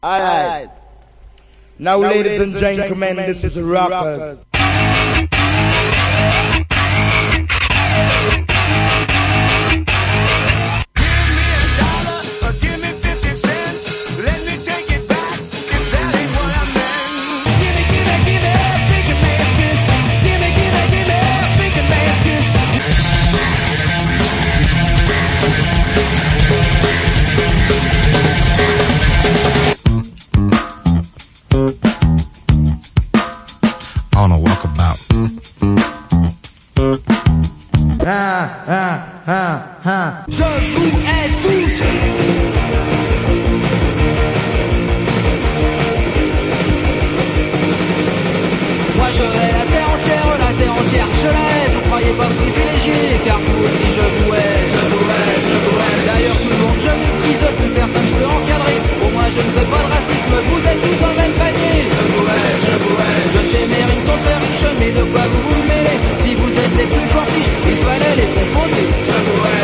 Alright. Now, ladies and gentlemen, this is Rockers. On a walkabout. Je vous hais tous. Moi je hais la terre entière, je la hais. Vous croyez pas privilégié, car vous aussi je vous hais. D'ailleurs tout le monde je méprise, plus personne je peux encadrer. Au moins je ne fais pas de racisme, vous êtes tous dans le même panier. Je sais mes rimes sont très riches, mais de quoi vous vous mêlez? Si vous êtes les plus forts fiches, il fallait les composer. Je vous hais.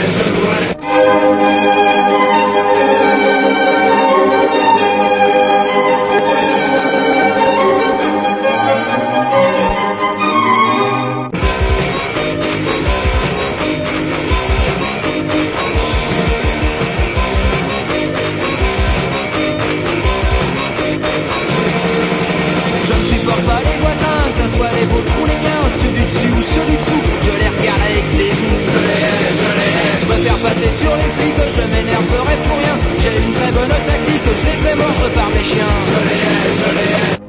Soit les vôtres ou les miens, ceux du dessus ou ceux du dessous, je les regarde avec dégoût. Je les hais. Je préfère passer sur les flics, je m'énerverai pour rien. J'ai une très bonne tactique, je les fais mordre par mes chiens. Je les hais.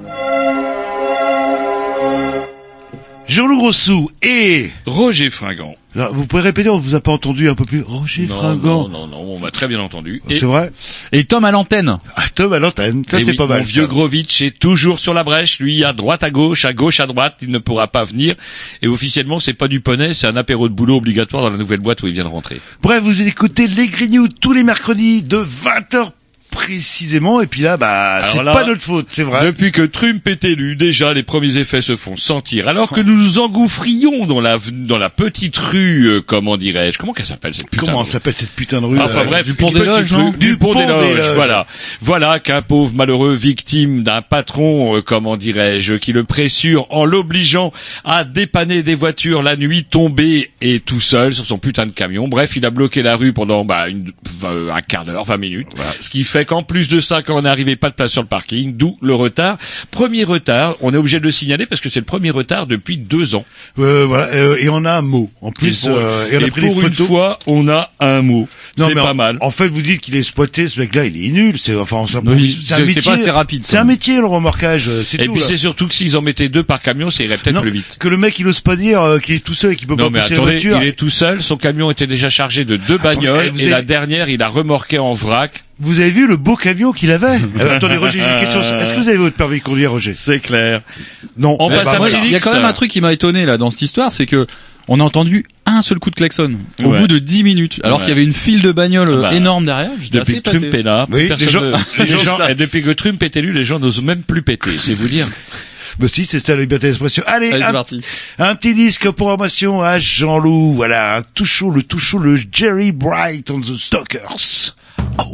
Jean-Loup Grossou et Roger Fringant. Alors, vous pouvez répéter, on vous a pas entendu un peu plus. Roger Fringant. Non, on m'a très bien entendu. C'est vrai. Et Tom à l'antenne. Ah, Tom à l'antenne, ça Et c'est oui, pas mal. Mon vieux Grovitch est toujours sur la brèche, lui à droite à gauche à droite, il ne pourra pas venir. Et officiellement, c'est pas du poney, c'est un apéro de boulot obligatoire dans la nouvelle boîte où il vient de rentrer. Bref, vous écoutez les Grignoux tous les mercredis de 20h précisément, et puis là, c'est pas notre faute, c'est vrai. Depuis que Trump est élu, déjà les premiers effets se font sentir. Alors que nous nous engouffrions dans la petite rue, comment qu'elle s'appelle cette putain Comment de rue s'appelle cette putain de rue? Enfin bref, du Pont des Loges, non? Du Pont des Loges, voilà qu'un pauvre malheureux victime d'un patron, qui le pressure en l'obligeant à dépanner des voitures la nuit, tombé et tout seul sur son putain de camion. Bref, il a bloqué la rue pendant un quart d'heure, 20 minutes, voilà. Ce qui fait qu'en plus de ça, quand on n'arrivait pas de place sur le parking, d'où le retard. Premier retard, on est obligé de le signaler parce que c'est le premier retard depuis 2 ans. Et on a un mot. En plus, et on a pris des pour photos. une fois, on a un mot. Non, c'est mais pas mal. En fait, vous dites qu'il est exploité, ce mec-là, il est nul. C'est un métier. pas assez rapide. C'est un métier, le remorquage. C'est Et tout, puis là. c'est surtout que s'ils en mettaient 2 par camion, ça irait peut-être Non, plus vite. que le mec, il ose pas dire qu'il est tout seul et qu'il peut Non pas mais pousser la attendez, voiture. il est tout seul, son camion était déjà chargé de 2 bagnoles, et la dernière, il a remorqué en vrac. Vous avez vu le beau camion qu'il avait? Attendez, Roger, j'ai une question. Est-ce que vous avez votre permis de conduire, Roger? C'est clair. Non. On passe à Il y a quand même un truc qui m'a étonné là dans cette histoire, c'est que on a entendu un seul coup de klaxon au bout de 10 minutes, alors qu'il y avait une file de bagnoles énorme derrière. Depuis que Trump est là, oui, et depuis que Trump est élu, les gens n'osent même plus péter, c'est vous dire. Bah si, c'est ça la liberté d'expression. Allez, c'est parti. Un petit disque programmation à Jean-Loup. Voilà, le tout chaud, le Jerry Bright on the Stalkers. Oh.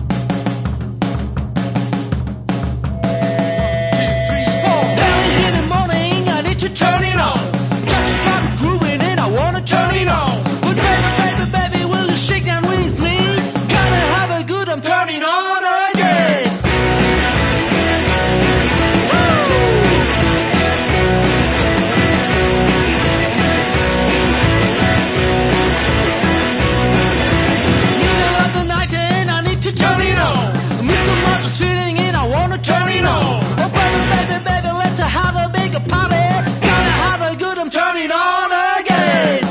Turn it on. Just got a grooving and I wanna turn it on. But baby, will you shake down with me? Gonna have a good, I'm turning on again. Middle of the night and I need to turn it on. Miss so much is feeling and I wanna turn it on. Oh baby, let's have a big party. I'm turning on again.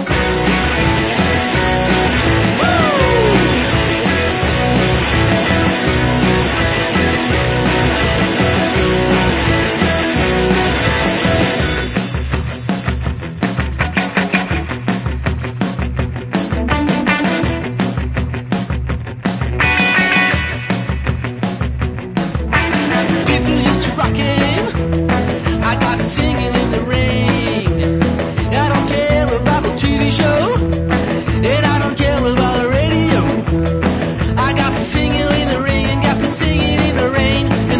People used to rock it. I got singing in the rain. TV show, and I don't care about the radio. I got to sing it in the rain, got to sing it in the rain, and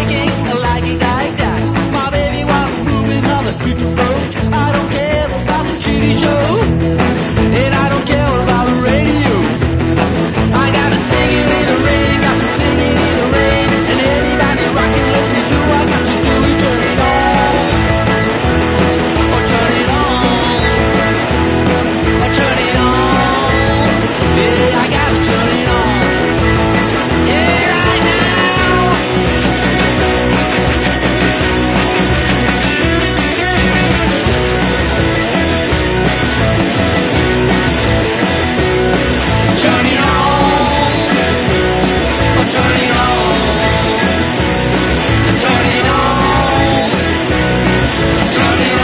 liking like that. My baby was moving on the future road. I don't care about the TV show, and I don't care about the radio. I gotta sing it in the rain, got to sing it in the rain. And anybody rockin' let me do, I got to do it, turn it on. Oh, turn it on. Oh, turn it on. Yeah, I gotta turn it on. Yeah, right now. Turn it on. Oh, turn it on. Turn it on. Turn it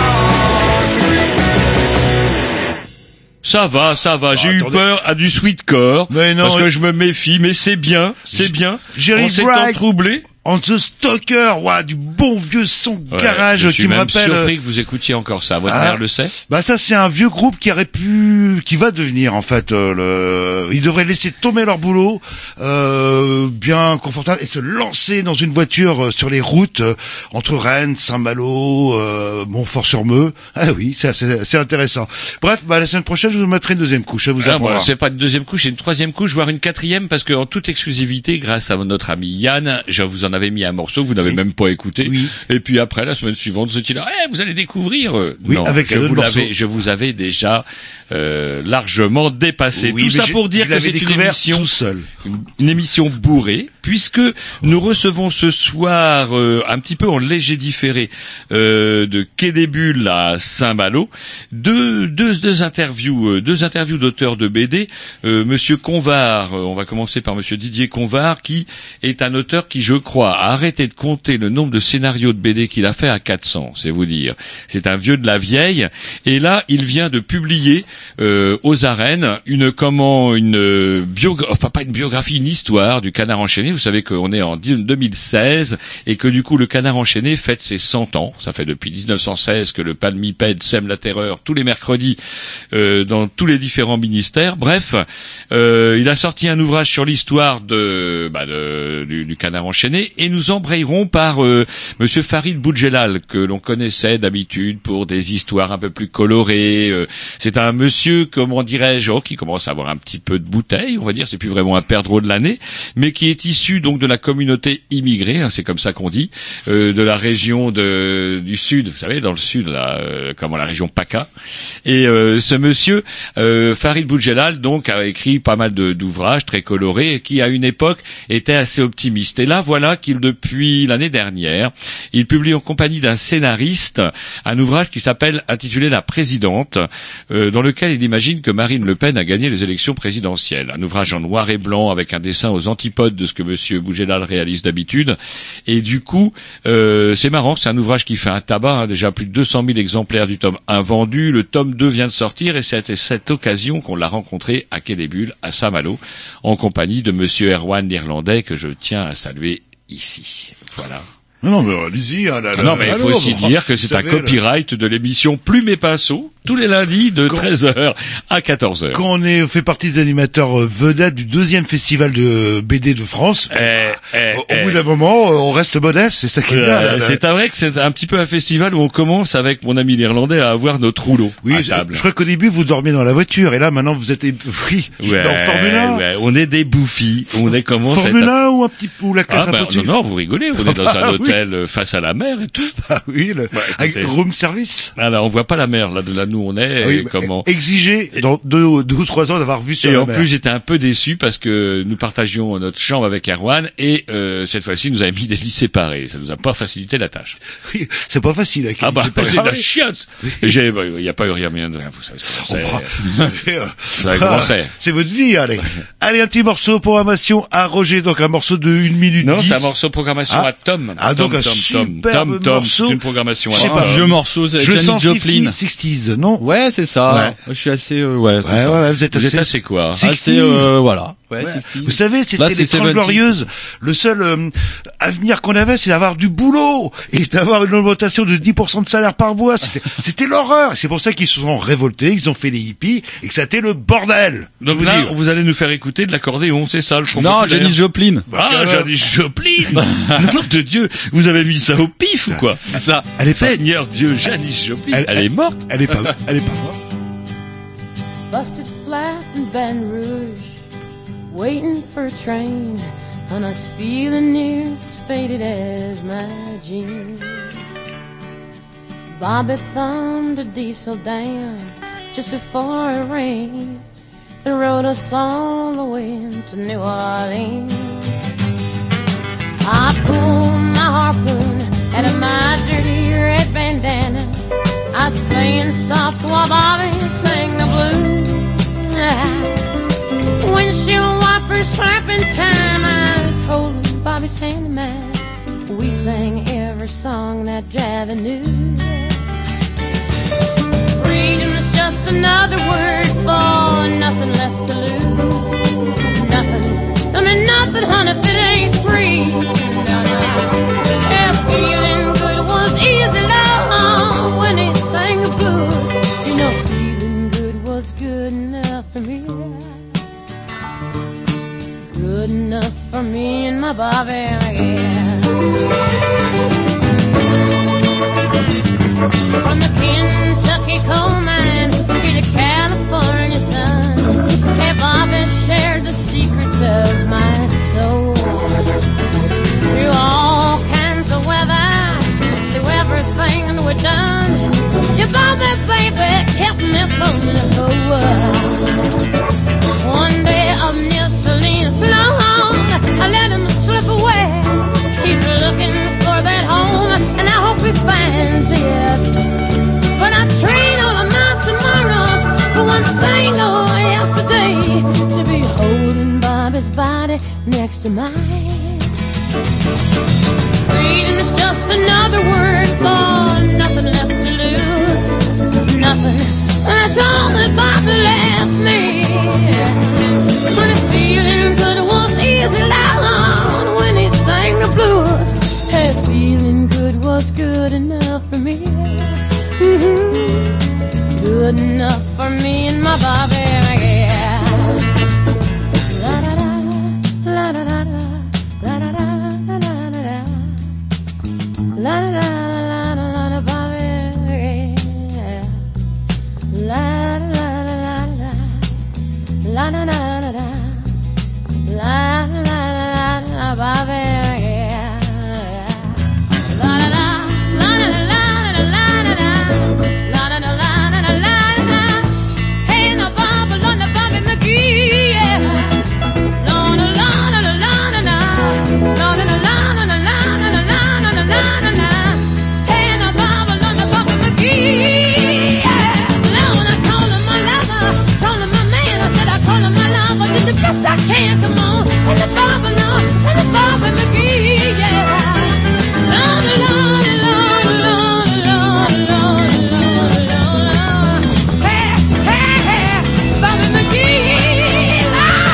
on. Ça va, j'ai eu attendez. peur à du sweetcore. Mais non, parce que je me méfie, mais c'est bien. Jerry On s'est Bright. troublé. On the Stalker, ouah, du bon vieux son garage je suis qui me même rappelle. surpris que vous écoutiez encore ça. Votre mère le sait? Bah ça c'est un vieux groupe qui va devenir en fait ils devraient laisser tomber leur boulot bien confortable et se lancer dans une voiture sur les routes entre Rennes, Saint-Malo, Montfort-sur-Meux. Ah oui, c'est intéressant. Bref, bah la semaine prochaine je vous mettrai une deuxième couche, ça vous apprendra. C'est pas une deuxième couche, c'est une troisième couche, voire une quatrième, parce que en toute exclusivité, grâce à notre ami Yann, je vous en avais mis un morceau que vous n'avez même pas écouté. Oui. Et puis après, la semaine suivante, vous étiez là, vous allez découvrir. Oui, non, avec un autre morceau. je vous avais déjà largement dépassé. Oui, Tout mais ça pour dire je que l'avais c'est une découvert émission, tout seul. une émission bourrée, puisque nous recevons ce soir un petit peu en léger différé de Quai des Bulles à Saint-Malo deux interviews d'auteurs de BD. Monsieur Convar, on va commencer par Monsieur Didier Convar, qui est un auteur qui, je crois, a arrêté de compter le nombre de scénarios de BD qu'il a fait à 400, c'est vous dire. C'est un vieux de la vieille, et là il vient de publier aux arènes une histoire du Canard enchaîné. Vous savez qu'on est en 2016 et que du coup le Canard enchaîné fête ses 100 ans. Ça fait depuis 1916 que le palmipède sème la terreur tous les mercredis dans tous les différents ministères. Bref, il a sorti un ouvrage sur l'histoire du Canard enchaîné, et nous embrayerons par Monsieur Farid Boudjelal, que l'on connaissait d'habitude pour des histoires un peu plus colorées. C'est un monsieur, comment dirais-je, qui commence à avoir un petit peu de bouteille, on va dire, c'est plus vraiment un perdreau de l'année, mais qui est issu donc de la communauté immigrée, c'est comme ça qu'on dit, de la région du sud, vous savez, dans le sud, là, comment la région PACA. Et ce monsieur, Farid Boudjelal, donc, a écrit pas mal d'ouvrages très colorés, qui à une époque était assez optimiste. Et là, voilà qu'il, depuis l'année dernière, il publie en compagnie d'un scénariste un ouvrage qui s'appelle, intitulé La Présidente, dans lequel il imagine que Marine Le Pen a gagné les élections présidentielles. Un ouvrage en noir et blanc avec un dessin aux antipodes de ce que Monsieur Boudjelal réalise d'habitude. Et du coup, c'est marrant, c'est un ouvrage qui fait un tabac, déjà plus de 200 000 exemplaires du tome 1 vendus. Le tome 2 vient de sortir, et c'était cette occasion qu'on l'a rencontré à Quai des Bulles, à Saint-Malo, en compagnie de Monsieur Erwan l'Irlandais, que je tiens à saluer ici. Voilà. Non, mais allez-y. Non, mais il faut aussi dire que c'est un copyright de l'émission Plume et Pinceau, tous les lundis de 13h à 14h. Quand on fait partie des animateurs vedettes du 2e festival de BD de France, au bout d'un moment, on reste modeste, c'est ça qui est bien. C'est vrai que c'est un petit peu un festival où on commence avec mon ami l'Irlandais à avoir notre rouleau à table. Je crois qu'au début vous dormiez dans la voiture, et là maintenant vous êtes pris dans Formule 1. Ouais, on est des bouffis, on est comment Formule 1 ou un petit peu la classe un peu dessus. Non, vous rigolez, on est dans un hôtel face à la mer et tout. Ah oui, avec room service. Alors on voit pas la mer là où on est. Oui, comment exiger dans 2 ou 3 ans d'avoir vu sur la mer. Et en plus j'étais un peu déçu parce que nous partagions notre chambre avec Erwan, et cette fois-ci nous avons mis des lits séparés. Ça nous a pas facilité la tâche. Oui, c'est pas facile avec c'est de la chiotte. Il y a pas eu rien de rien, vous savez. Vous savez comment c'est. C'est votre vie, allez. Allez, un petit morceau programmation à Roger, donc un morceau de 1 minute 10. Non, c'est un morceau programmation à Tom. Donc un superbe morceau. C'est une programmation à Tom. Un vieux morceau, c'est Janis Joplin. 60s, non? Ouais, c'est ça. Ouais. Je suis assez, vous êtes assez quoi? Assez, voilà. Ouais, Ouais. 60s. Vous savez, c'était Là, les c'est 30 70s. glorieuses. Le seul avenir qu'on avait, c'est d'avoir du boulot et d'avoir une augmentation de 10% de salaire par mois. C'était l'horreur. C'est pour ça qu'ils se sont révoltés, qu'ils ont fait les hippies et que ça a été le bordel. Donc Vous là, dire. vous allez nous faire écouter de l'accordéon, c'est ça le fond Non, populaire. Janis Joplin. Ah, Janis Joplin. Nom de Dieu, vous avez mis ça au pif ou quoi? Ça. Elle est pas, Seigneur Dieu, Janis Joplin, elle est morte. elle est pas morte. Busted flat in Baton Rouge, waiting for a train, and I was feeling near as faded as my jeans. Bobby thumbed a diesel down just before it rained and rode us all the way to New Orleans. I pulled my harpoon out of my dirty red bandana. I was playing soft while Bobby sang the blues. Windshield wipers slapping time. I was holding Bobby's hand in mine. We sang every song that Javi knew. Freedom is just another word for nothing left to lose. Nothing, I mean nothing, honey, if it ain't free. No, no. Yeah, feeling good was easy, love, when he sang the blues. You know, feeling good was good enough for me. Good enough for me and my Bobby, yeah. From the Kentucky coal mine to the California sun, hey, Bobby shared the secrets of my soul. Through all kinds of weather, through everything that we've done, your Bobby, baby, kept me from the whole world. One day up near Salinas Long, I let him slip away. He's looking for that home, and I hope he finds it. But I trade all of my tomorrows for one single yesterday, to be holding Bobby's body next to mine. Freedom is just another word for nothing left to lose. Nothing, that's all that Bobby left me. But the feeling good was easy loud when he sang the blues. Hey, feeling good was good enough for me. Mm-hmm. Good enough for me and my Bobby, yeah. La da da, la da da da, la da da, la da da, la da da, la da Bobby, yeah. La da da da, la da da da, la da da, Bobby, yeah. I can't come on, and the Bobby Lord, and the Bobby McGee, yeah. Lord, Lord, Lord, Lord, Lord, Lord, Lord, Lord. Hey, hey, hey, Bobby McGee,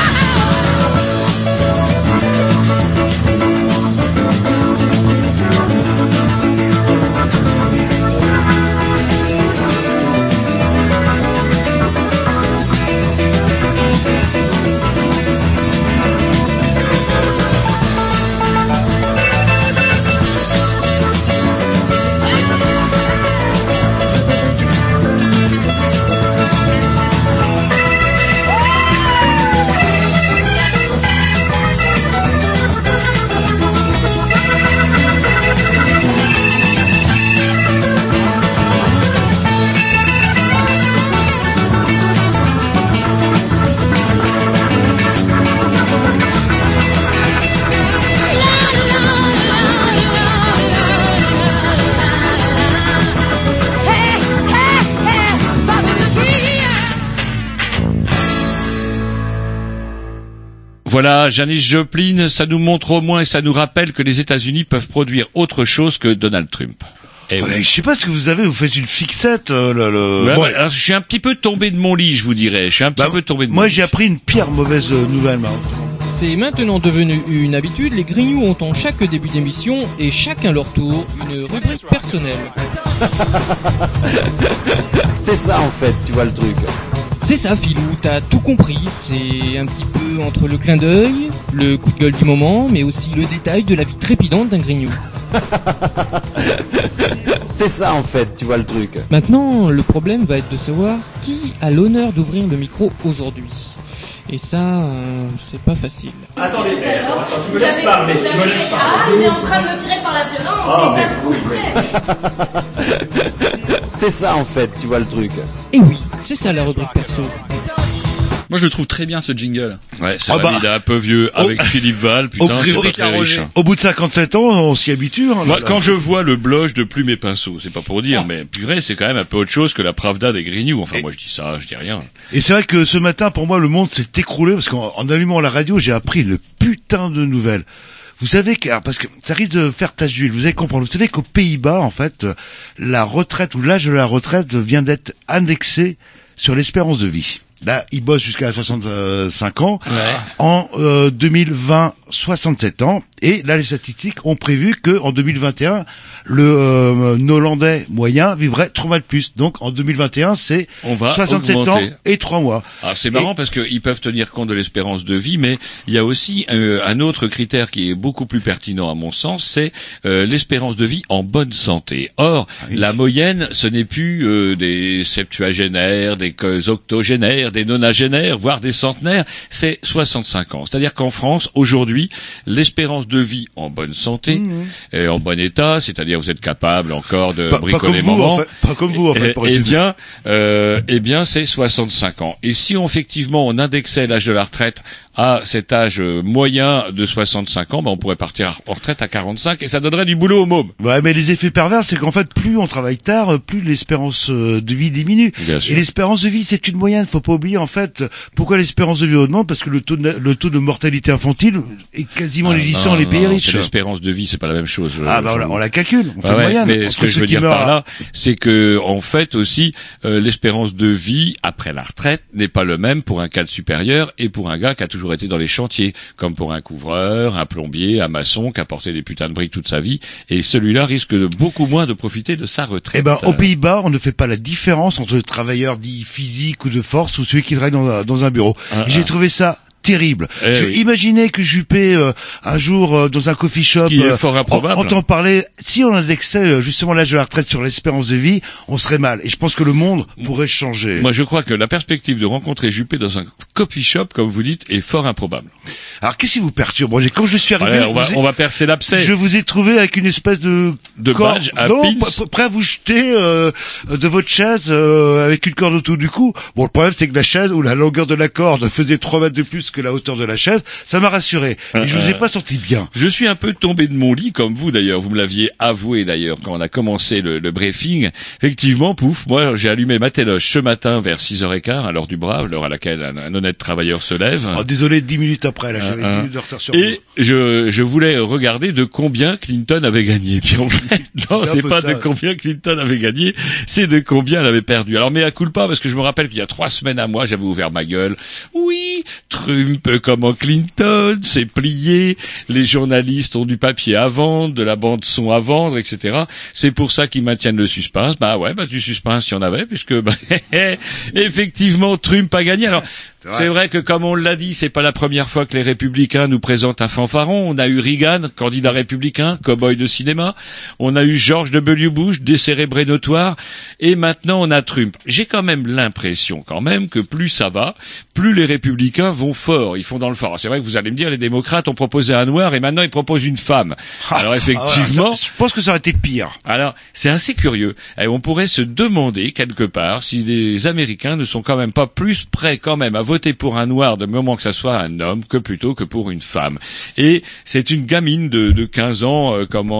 Voilà, Janis Joplin, ça nous montre au moins et ça nous rappelle que les États-Unis peuvent produire autre chose que Donald Trump. Et Ouais, je sais pas ce que vous avez, vous faites une fixette, Ouais, Bon, alors, je suis un petit peu tombé de mon lit, je vous dirais. Je suis un petit peu tombé de mon moi lit. j'ai appris une pire mauvaise nouvelle, moi. C'est maintenant devenu une habitude, les Grignoux ont en chaque début d'émission et chacun leur tour une rubrique personnelle. C'est ça en fait, tu vois le truc. C'est ça Philou, t'as tout compris, c'est un petit peu entre le clin d'œil, le coup de gueule du moment, mais aussi le détail de la vie trépidante d'un Grignou. C'est ça en fait, tu vois le truc. Maintenant, le problème va être de savoir qui a l'honneur d'ouvrir le micro aujourd'hui. Et ça, c'est pas facile. Attendez, tu me laisses parler. Ah, il est en train de me tirer par la violence, et ça vous frustrait. C'est ça en fait, tu vois le truc. Et oui, c'est ça la rubrique perso. Moi, je le trouve très bien, ce jingle. Ouais, c'est Ah vrai, bah. il est un peu vieux. Avec Philippe Val, putain, Au- c'est au- pas très riche. Au bout de 57 ans, on s'y habitue. Hein, Moi, là. quand je vois le bloge de Plume et Pinceau, c'est pas pour dire, mais purée, c'est quand même un peu autre chose que la Pravda des Grignoux. Enfin, moi, je dis ça, je dis rien. Et c'est vrai que ce matin, pour moi, le monde s'est écroulé parce qu'en allumant la radio, j'ai appris le putain de nouvelles. Vous savez que, alors, parce que ça risque de faire tache d'huile, vous allez comprendre. Vous savez qu'aux Pays-Bas, en fait, la retraite ou l'âge de la retraite vient d'être indexé sur l'espérance de vie. Là, ils bossent jusqu'à 65 ans. Ouais. En 2020, 67 ans. Et là, les statistiques ont prévu que en 2021, le Hollandais moyen vivrait 3 mois de plus. Donc, en 2021, c'est On va 67 augmenter. ans et 3 mois. Alors c'est marrant parce qu'ils peuvent tenir compte de l'espérance de vie, mais il y a aussi un autre critère qui est beaucoup plus pertinent à mon sens, c'est l'espérance de vie en bonne santé. Or, la moyenne, ce n'est plus des septuagénaires, des octogénaires, des nonagénaires, voire des centenaires, c'est 65 ans. C'est-à-dire qu'en France, aujourd'hui, l'espérance de vie en bonne santé, et en bon état, c'est-à-dire vous êtes capable encore de Pas comme bricoler vous, maman, en fait. Pas comme vous, en fait. pour eh résumer. bien, c'est 65 ans. Et si effectivement on indexait l'âge de la retraite à cet âge moyen de 65 ans, ben on pourrait partir en retraite à 45 et ça donnerait du boulot aux mômes. Ouais, mais les effets pervers, c'est qu'en fait, plus on travaille tard, plus l'espérance de vie diminue. Bien sûr. Et l'espérance de vie, c'est une moyenne. Faut pas oublier, en fait, pourquoi l'espérance de vie augmente? Parce que le taux de mortalité infantile est quasiment inexistant dans les pays riches. C'est l'espérance de vie, c'est pas la même chose. Ah, bah, on la calcule. On fait Ah une ouais, moyenne. mais ce Entre que je ceux veux qui dire meurent par là, c'est que en fait aussi l'espérance de vie après la retraite n'est pas le même pour un cadre supérieur et pour un gars qui a toujours été dans les chantiers, comme pour un couvreur, un plombier, un maçon qui a porté des putains de briques toute sa vie. Et celui-là risque de beaucoup moins de profiter de sa retraite. Eh ben, aux Pays-Bas, on ne fait pas la différence entre le travailleur dit physique ou de force ou celui qui travaille dans un bureau. Et j'ai trouvé ça terrible. Parce que oui. imaginez que Juppé un jour dans un coffee shop Ce qui est fort improbable. entend parler, si on indexait justement l'âge de la retraite sur l'espérance de vie, on serait mal. Et je pense que le monde pourrait changer. Moi, je crois que la perspective de rencontrer Juppé dans un coffee shop, comme vous dites, est fort improbable. Alors qu'est-ce qui vous perturbe? Moi, quand je suis arrivé, Allez, on va percer l'abcès. je vous ai trouvé avec une espèce de corde, badge à non, pins. prêt à vous jeter de votre chaise avec une corde autour du cou. Bon, le problème c'est que la chaise ou la longueur de la corde faisait 3 mètres de plus que la hauteur de la chaise. Ça m'a rassuré. Mais je vous ai pas senti bien. Je suis un peu tombé de mon lit, comme vous d'ailleurs. Vous me l'aviez avoué d'ailleurs quand on a commencé le briefing. Effectivement, pouf, moi j'ai allumé ma téloche ce matin vers 6h15, à l'heure du brave, l'heure à laquelle un honnête travailleur se lève. Oh, désolé, 10 minutes après, là, j'avais 10 minutes de retard sur vous. Et je voulais regarder de combien Clinton avait gagné. Puis en fait, non, C'est un c'est peu pas ça. de combien Clinton avait gagné, c'est de combien elle avait perdu. Alors, mea culpa, parce que je me rappelle qu'il y a 3 semaines à moi, j'avais ouvert ma gueule. Oui, Trump, comment Clinton, c'est plié, les journalistes ont du papier à vendre, de la bande son à vendre, etc. C'est pour ça qu'ils maintiennent le suspense. Bah ouais, du suspense, il y en avait, puisque, effectivement, Trump a gagné. Alors, c'est vrai que comme on l'a dit, c'est pas la première fois que les républicains nous présentent un fanfaron. On a eu Reagan, candidat républicain, cow-boy de cinéma. On a eu George W. Bush, décérébré notoire. Et maintenant, on a Trump. J'ai quand même l'impression, que plus ça va, plus les républicains vont fort. Ils font dans le fort. Alors, c'est vrai que vous allez me dire, les démocrates ont proposé un noir et maintenant ils proposent une femme. Alors, effectivement. Je pense que ça aurait été pire. Alors, c'est assez curieux. Et on pourrait se demander, quelque part, si les Américains ne sont quand même pas plus prêts quand même à voter pour un noir de moment que ça soit un homme que plutôt que pour une femme. Et c'est une gamine de 15 ans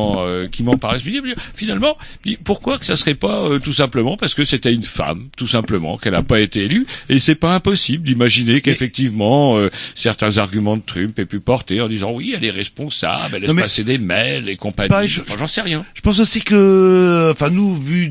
qui m'en parlait. Je me dis, finalement, pourquoi que ça serait pas tout simplement parce que c'était une femme, tout simplement, qu'elle n'a pas été élue. Et c'est pas impossible d'imaginer qu'effectivement certains arguments de Trump aient pu porter en disant oui, elle est responsable, elle laisse passer des mails et compagnie. Pareil, J'en sais rien. Je pense aussi que, enfin nous, vu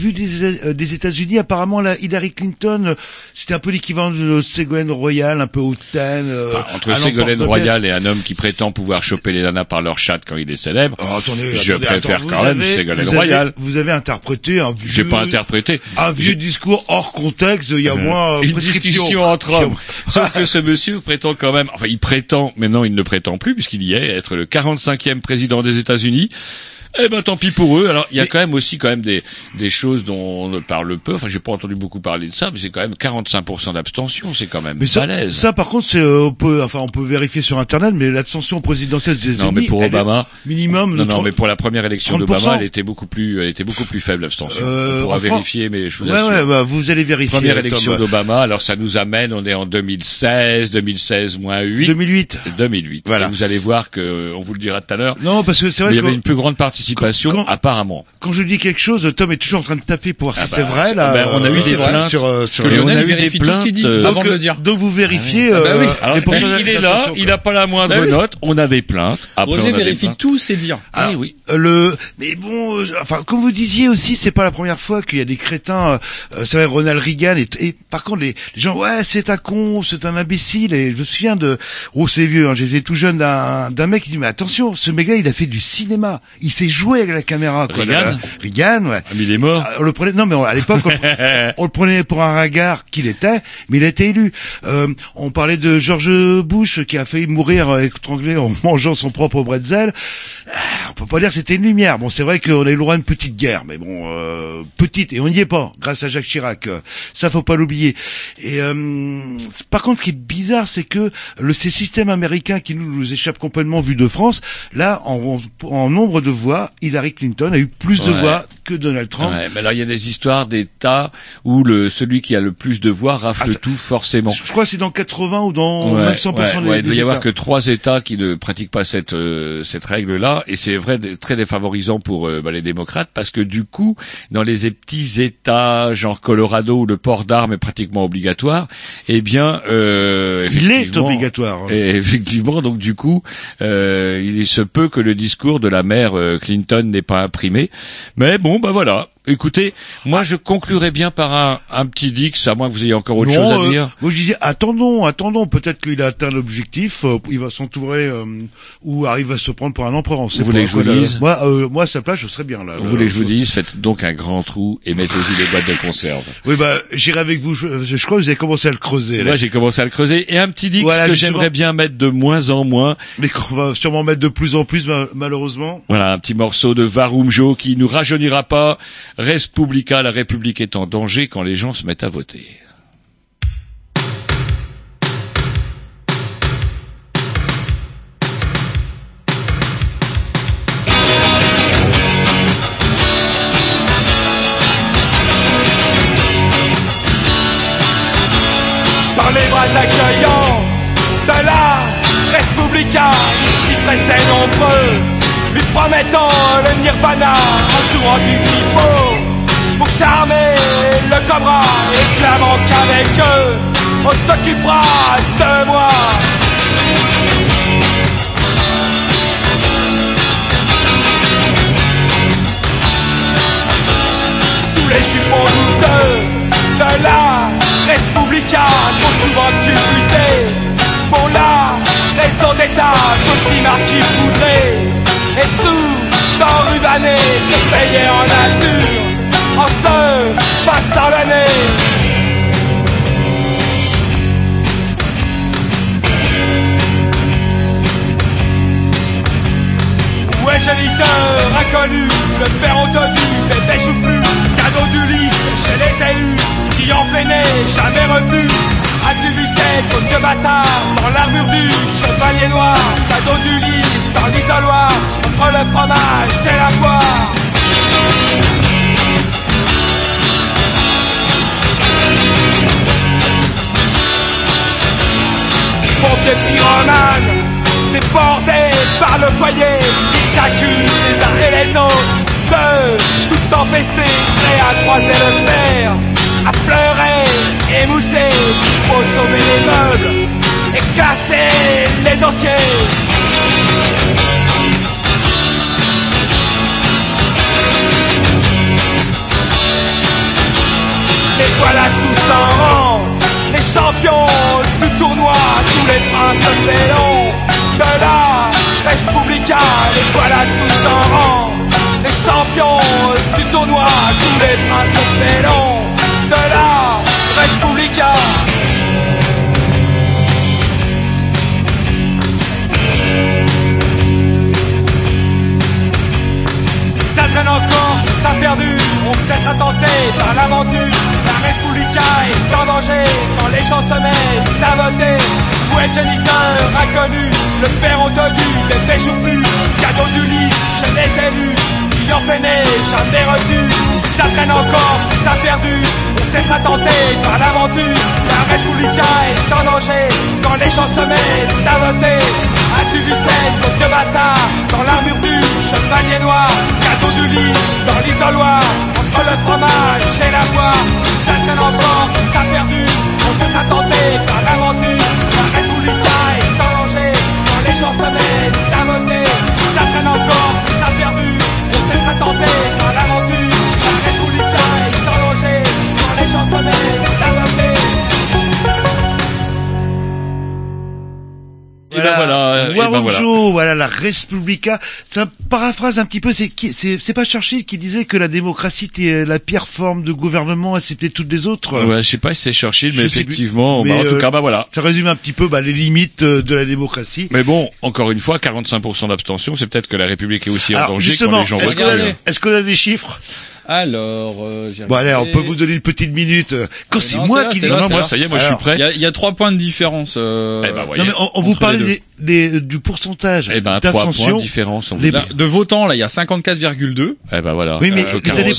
des États-Unis, apparemment Hillary Clinton, c'était un peu l'équivalent de Ségolène Royal, un peu hautaine. Entre Ségolène Royal et un homme qui prétend pouvoir choper les nanas par leur chatte quand il est célèbre, je préfère quand même Ségolène Royal. Vous avez interprété un vieux... J'ai pas interprété. Un vieux discours hors contexte, il y a moins une discussion entre hommes. Sauf que ce monsieur prétend quand même, enfin il prétend, mais non il ne prétend plus puisqu'il y est, être le 45e président des États-Unis. Eh ben tant pis pour eux. Alors il y a quand même des choses dont on ne parle peu. Enfin j'ai pas entendu beaucoup parler de ça, mais c'est quand même 45% d'abstention. C'est quand même balèze. Ça par contre on peut vérifier sur internet, mais l'abstention présidentielle des États-Unis. Non mais pour Obama minimum. Non mais pour la première élection d'Obama, elle était beaucoup plus faible l'abstention. On pourra vérifier, mais je vous assure. Ouais, vous allez vérifier. Première élection d'Obama. Alors ça nous amène, on est en 2016 moins 8. 2008. Voilà. Et vous allez voir que, on vous le dira tout à l'heure. Non parce que c'est vrai qu'il y avait une plus grande participation apparemment. Quand je dis quelque chose, Tom est toujours en train de taper pour voir si c'est vrai là. On a eu des plaintes sur et on a eu des plaintes avant de le dire. Donc vous vérifiez. Oui. Alors, il est là, il a pas la moindre note. On a des plaintes. Après, Roger vérifie tous ses dires. Oui. Mais bon, enfin comme vous disiez aussi, c'est pas la première fois qu'il y a des crétins. C'est vrai, Ronald Reagan et par contre les gens, ouais, c'est un con, c'est un imbécile. Et je me souviens c'est vieux. J'étais tout jeune d'un mec qui dit mais attention, ce mec-là il a fait du cinéma, il s'est joué avec la caméra. Quoi. Reagan, ouais. Mais il est mort. On le prenait, non mais à l'époque on le prenait pour un ringard qu'il était, mais il a été élu. On parlait de George Bush qui a failli mourir étranglé en mangeant son propre bretzel. On peut pas dire que c'était une lumière. Bon, c'est vrai qu'on a eu le droit à une petite guerre, mais bon, petite, et on n'y est pas, grâce à Jacques Chirac. Ça, faut pas l'oublier. Et par contre, ce qui est bizarre, c'est que ces systèmes américains qui nous échappent complètement vu de France, là, en nombre de voix, Hillary Clinton a eu plus de voix que Donald Trump. Ouais, mais alors il y a des histoires d'États où celui qui a le plus de voix rafle tout forcément. Je crois que c'est dans 80 ou dans même 100% des il doit y avoir que 3 États qui ne pratiquent pas cette règle-là, et c'est vrai très défavorisant pour les démocrates parce que du coup, dans les petits États genre Colorado où le port d'armes est pratiquement obligatoire, eh bien il est obligatoire. Et effectivement, donc du coup, il se peut que le discours de la mère Clinton n'est pas imprimé, mais bon, voilà. Écoutez, moi je conclurais bien par un petit dix, à moins que vous ayez encore autre chose à dire. Moi je disais, attendons, peut-être qu'il a atteint l'objectif, il va s'entourer ou arrive à se prendre pour un empereur. Vous voulez que je vous dise? Moi à sa place, je serais bien là. Vous voulez que je vous dise? Faites donc un grand trou et mettez-y des boîtes de conserve. Oui, j'irai avec vous. Je crois que vous avez commencé à le creuser. Moi j'ai commencé à le creuser, et un petit dix que j'aimerais bien mettre de moins en moins, mais qu'on va sûrement mettre de plus en plus malheureusement. Voilà, un petit morceau de Varumjo qui nous rajeunira pas. Respublica, la République est en danger quand les gens se mettent à voter. Dans les bras accueillants de la Républica, ici pressés nombreux, lui promettant le nirvana en jouant du pipeau pour charmer le cobra et clamant qu'avec eux on s'occupera de moi. Sous les jupons douteux de la Républica, trop souvent culbutés pour la raison d'État, petit marquis poudré et tout enrubané, se payer en nature en se passant le nez. Ouais, géniteur inconnu, le père autodu, bébé joufflu, cadeau d'Ulysse chez les élus, qui en peinait, jamais repu. As-tu vu cette côte de bâtard dans l'armure du chevalier noir, cadeau d'Ulysse dans l'isoloir, entre le fromage et la poire. Pompiers pyromanes, déportés par le foyer, ils s'accusent les uns et les autres de tout empester, prêts à croiser le fer, à pleurer, émousser, faut sauver les meubles et casser les dossiers. Et voilà tous en rang, les champions du tournoi, tous les princes félons de la Respublica. Et voilà tous en rang, les champions du tournoi, tous les princes félons de la Respublica. Si ça traîne encore, si ça perdu, on se laissera tenter par l'aventure. La Respublica est en danger quand les gens se mettent à voter. Poète géniteur inconnu, le père entendu, les péchés plus, cadeau du lit, chez les élus, qui en peinait, jamais reçu. Si ça traîne encore, si ça perdu, on se laissera tenter par l'aventure. La Respublica est en danger quand les gens se mettent à voter. As-tu vu cette vieux bâtard dans l'armure du chevalier noir, cadeau du lit dans l'isoloir, entre le fromage et la voix. Ça traîne encore, ça perdu, on se sera tenté par l'aventure. La Respublica est en danger quand les gens se mettent à voter. Ça traîne encore, ça perdu, on se sera tenté par l'aventure. La Respublica est en danger quand les gens se mettent à voter. Voilà, la Respublica. Ça paraphrase un petit peu, c'est pas Churchill qui disait que la démocratie était la pire forme de gouvernement et c'était toutes les autres. Ouais, je sais pas si c'est Churchill, mais effectivement, en tout cas, voilà. Ça résume un petit peu, les limites de la démocratie. Mais bon, encore une fois, 45% d'abstention, c'est peut-être que la République est aussi en danger quand les gens votent. Est-ce qu'on a des chiffres? Alors, allez, on peut vous donner une petite minute. Quand c'est moi qui dis, moi, ça y est, moi, je suis prêt. Il y a 3 points de différence, non, mais on vous parle du pourcentage d'abstention. 3 points de différence. De votants, là, il y a 54,2. Voilà. Oui, mais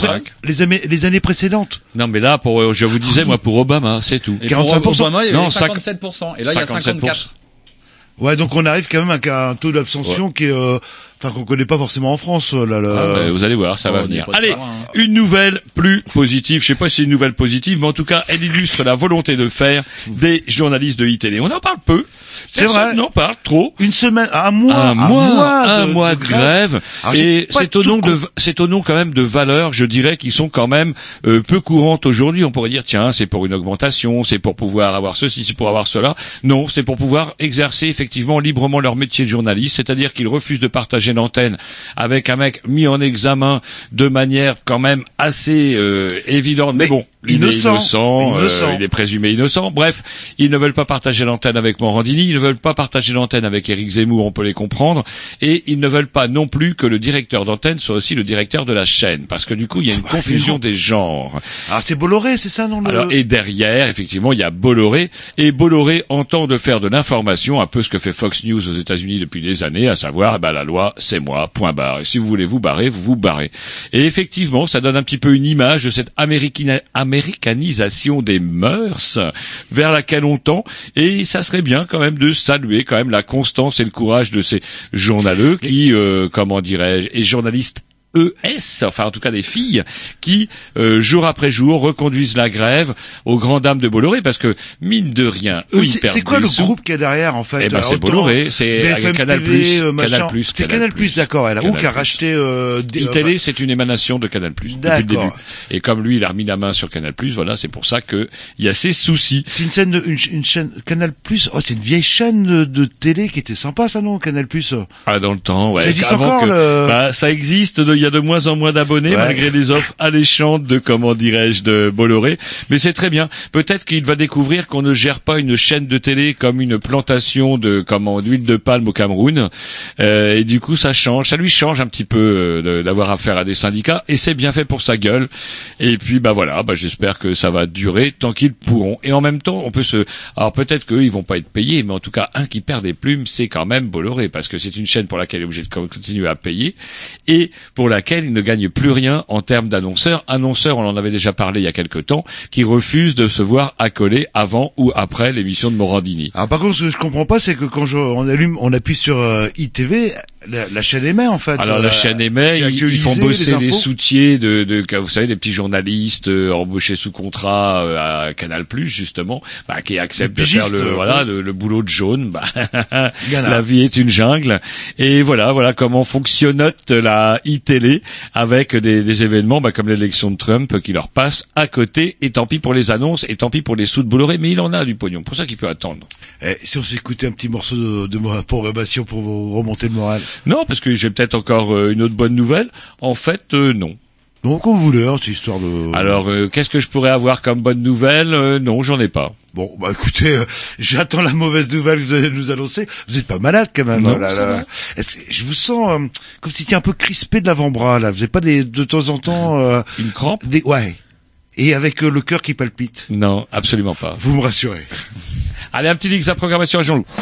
les années précédentes. Non, mais là, je vous disais, moi, pour Obama, c'est tout. Et 45%. Pour Obama, il y avait 57%. Et là, il y a 54%. Ouais, donc on arrive quand même à un taux d'abstention qui est, qu'on connaît pas forcément en France, vous allez voir, ça va venir. Allez, une nouvelle plus positive. Je sais pas si c'est une nouvelle positive, mais en tout cas, elle illustre la volonté de faire des journalistes de iTélé. On en parle peu. C'est vrai. On en parle trop. Une semaine, un mois de grève. Alors, et c'est au nom quand même de valeurs, je dirais, qui sont quand même peu courantes aujourd'hui. On pourrait dire, tiens, c'est pour une augmentation, c'est pour pouvoir avoir ceci, c'est pour avoir cela. Non, c'est pour pouvoir exercer effectivement librement leur métier de journaliste, c'est-à-dire qu'ils refusent de partager l'antenne avec un mec mis en examen de manière quand même assez évidente. Mais bon, il est innocent. Il est présumé innocent. Bref, ils ne veulent pas partager l'antenne avec Morandini, ils ne veulent pas partager l'antenne avec Éric Zemmour, on peut les comprendre, et ils ne veulent pas non plus que le directeur d'antenne soit aussi le directeur de la chaîne, parce que du coup, il y a une confusion des genres. Alors c'est Bolloré, c'est ça, non? Alors, et derrière, effectivement, il y a Bolloré, et Bolloré entend de faire de l'information, un peu ce que fait Fox News aux États-Unis depuis des années, à savoir, la loi, c'est moi, point barre. Et si vous voulez vous barrer, vous vous barrez. Et effectivement, ça donne un petit peu une image de cette américanisation des mœurs vers laquelle on tend, et ça serait bien quand même de saluer quand même la constance et le courage de ces journaleux qui, et journalistes enfin en tout cas des filles qui jour après jour reconduisent la grève aux grandes dames de Bolloré, parce que mine de rien eux ils perdent. C'est quoi le groupe qu'il y a derrière en fait? C'est Bolloré, c'est Canal+. C'est Canal+, d'accord. Elle a qui a racheté iTélé, c'est une émanation de Canal+ depuis le début. Et comme lui il a remis la main sur Canal+, voilà, c'est pour ça que il y a ces soucis. C'est une chaîne Canal+. Oh, c'est une vieille chaîne de télé qui était sympa, ça, non, Canal+. Ah, dans le temps, ouais. Ça existe encore, ça existe. Il y a de moins en moins d'abonnés, malgré les offres alléchantes de Bolloré. Mais c'est très bien. Peut-être qu'il va découvrir qu'on ne gère pas une chaîne de télé comme une plantation d'huile de palme au Cameroun. Et du coup, ça lui change un petit peu d'avoir affaire à des syndicats. Et c'est bien fait pour sa gueule. Et puis, j'espère que ça va durer tant qu'ils pourront. Et en même temps, alors peut-être qu'eux, ils vont pas être payés, mais en tout cas, un qui perd des plumes, c'est quand même Bolloré, parce que c'est une chaîne pour laquelle il est obligé de continuer à payer. Et pour laquelle il ne gagne plus rien en termes d'annonceurs. Annonceurs, on en avait déjà parlé il y a quelque temps, qui refusent de se voir accoler avant ou après l'émission de Morandini. Alors par contre, ce que je comprends pas, c'est que quand on appuie sur ITV, La chaîne émet en fait. Alors la chaîne émet, ils font bosser des soutiers de vous savez, des petits journalistes embauchés sous contrat à Canal+, justement, qui acceptent de faire le boulot de jaune. La vie est une jungle. Et voilà comment fonctionnote la e-télé avec des événements comme l'élection de Trump qui leur passe à côté. Et tant pis pour les annonces, et tant pis pour les sous de Bolloré, mais il en a du pognon. Pour ça qu'il peut attendre. Si on s'écoutait un petit morceau de programmation pour vous remonter le moral. Non, parce que j'ai peut-être encore une autre bonne nouvelle. En fait, non. Donc on voulait, c'est histoire de... Alors, qu'est-ce que je pourrais avoir comme bonne nouvelle? Non, j'en ai pas. Bon, écoutez, j'attends la mauvaise nouvelle que vous allez nous annoncer. Vous êtes pas malade quand même. Non, je vous sens comme si c'était un peu crispé de l'avant-bras là. Vous avez pas de temps en temps une crampe? Ouais. Et avec le cœur qui palpite? Non, absolument pas. Vous me rassurez. Allez, un petit link à programmation à Jean-Loup.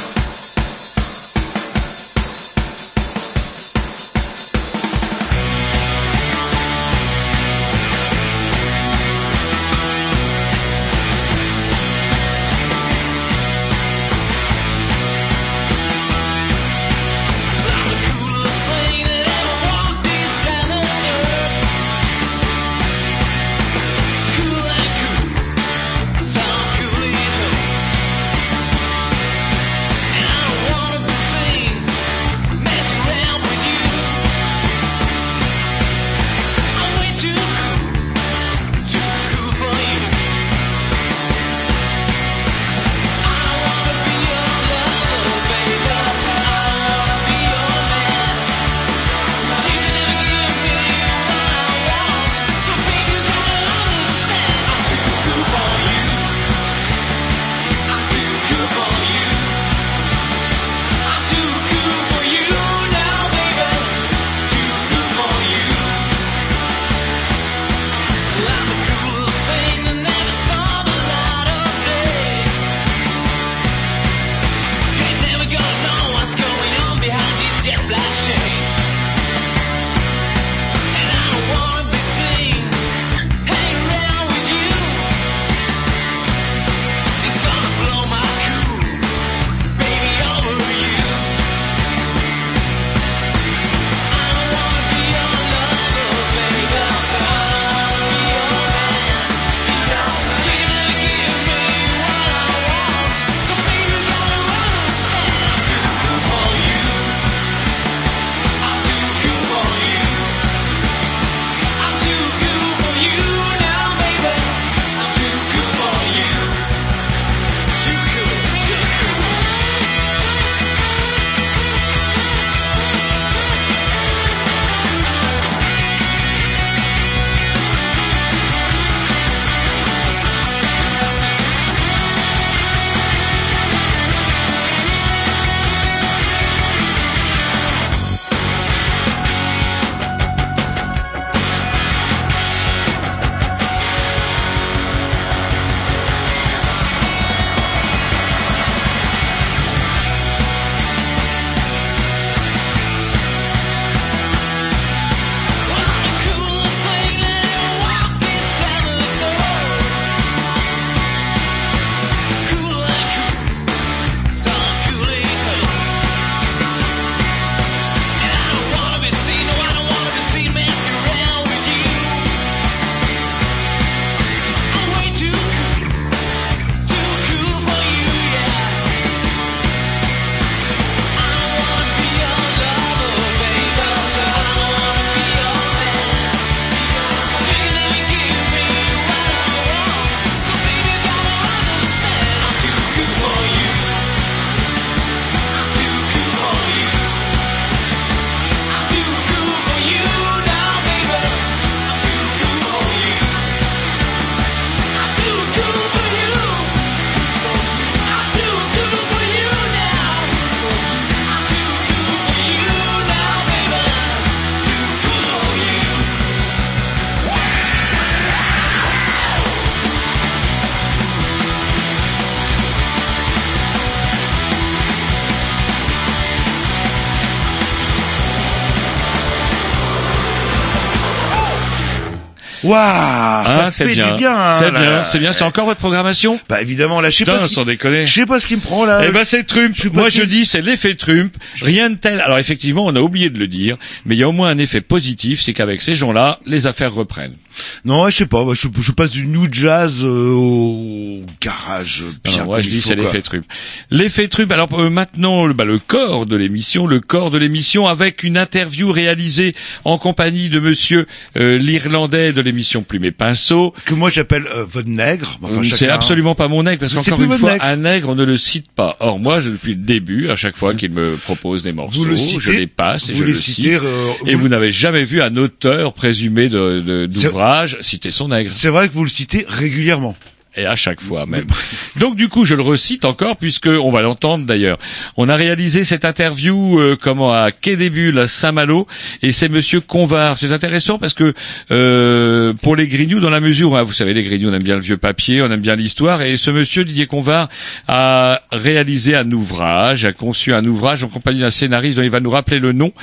Waouh, ça c'est fait bien. du bien. Hein, c'est là. bien, c'est bien. C'est encore votre programmation? Bah évidemment, là, je sais Putain, pas. sans déconner. Je sais pas ce qui me prend là. Eh ben c'est Trump. Moi je dis c'est l'effet Trump. Rien de tel. Alors effectivement on a oublié de le dire, mais il y a au moins un effet positif, c'est qu'avec ces gens-là, les affaires reprennent. Non, je sais pas. Bah, je passe du new jazz au garage. Bien Moi je dis c'est quoi. l'effet Trump. L'effet Trump. Alors maintenant le corps de l'émission avec une interview réalisée en compagnie de monsieur l'Irlandais de l'émission Plume et Pinceau. Que moi j'appelle votre nègre. Enfin, C'est absolument pas mon nègre parce C'est qu'encore plus une votre fois nègre. un nègre on ne le cite pas. Or moi depuis le début à chaque fois qu'il me propose des morceaux, Vous le citez, je les passe et vous je les le citez, cite. Et vous n'avez jamais vu un auteur présumé d'ouvrage citer son nègre. C'est vrai que vous le citez régulièrement. Et à chaque fois même. Donc du coup, je le recite encore puisque on va l'entendre d'ailleurs. On a réalisé cette interview à Quai des Bulles à Saint-Malo et c'est monsieur Convar. C'est intéressant parce que pour les Grignoux dans la mesure vous savez les Grignoux on aime bien le vieux papier, on aime bien l'histoire et ce monsieur Didier Convar a réalisé un ouvrage, a conçu un ouvrage en compagnie d'un scénariste dont il va nous rappeler le nom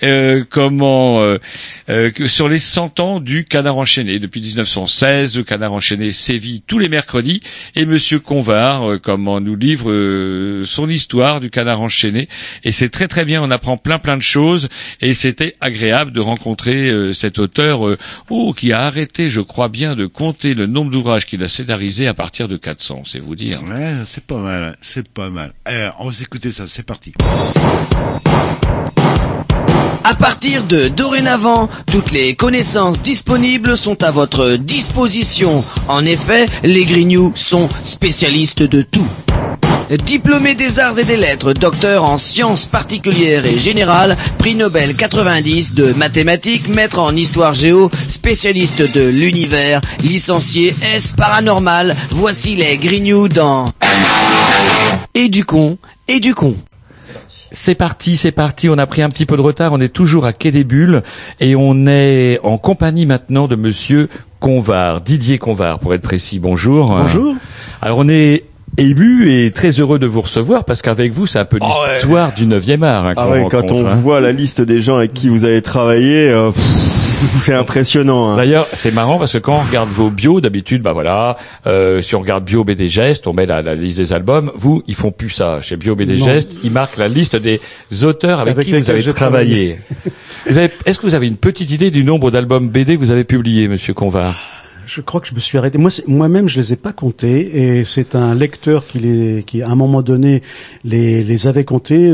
sur les 100 ans du Canard enchaîné. Depuis 1916, le Canard enchaîné sévit tous les mercredi et monsieur Convar nous livre son histoire du Canard enchaîné et c'est très très bien, on apprend plein de choses et c'était agréable de rencontrer cet auteur qui a arrêté je crois bien de compter le nombre d'ouvrages qu'il a scénarisé à partir de 400, c'est vous dire. Ouais, c'est pas mal, c'est pas mal. On va s'écouter ça, c'est parti. À partir de dorénavant, toutes les connaissances disponibles sont à votre disposition. En effet, les Grignoux sont spécialistes de tout. Diplômé des arts et des lettres, docteur en sciences particulières et générales, prix Nobel 90 de mathématiques, maître en histoire géo, spécialiste de l'univers, licencié S paranormal, voici les Grignoux dans Et du con. C'est parti, on a pris un petit peu de retard, on est toujours à Quai des Bulles et on est en compagnie maintenant de monsieur Convar, Didier Convar pour être précis. Bonjour. Bonjour. Alors on est ému et très heureux de vous recevoir parce qu'avec vous c'est un peu l'histoire du 9e art. Quand on voit la liste des gens avec qui vous avez travaillé, c'est impressionnant. Hein. D'ailleurs, c'est marrant parce que quand on regarde vos bios, d'habitude, si on regarde Bio BD Geste, on met la liste des albums. Vous, ils font plus ça. Chez Bio BD Geste, ils marquent la liste des auteurs avec qui vous avez travaillé. Est-ce que vous avez une petite idée du nombre d'albums BD que vous avez publiés, monsieur Convar? Je crois que je me suis arrêté. Moi-même, je les ai pas comptés, et c'est un lecteur qui à un moment donné les avait comptés.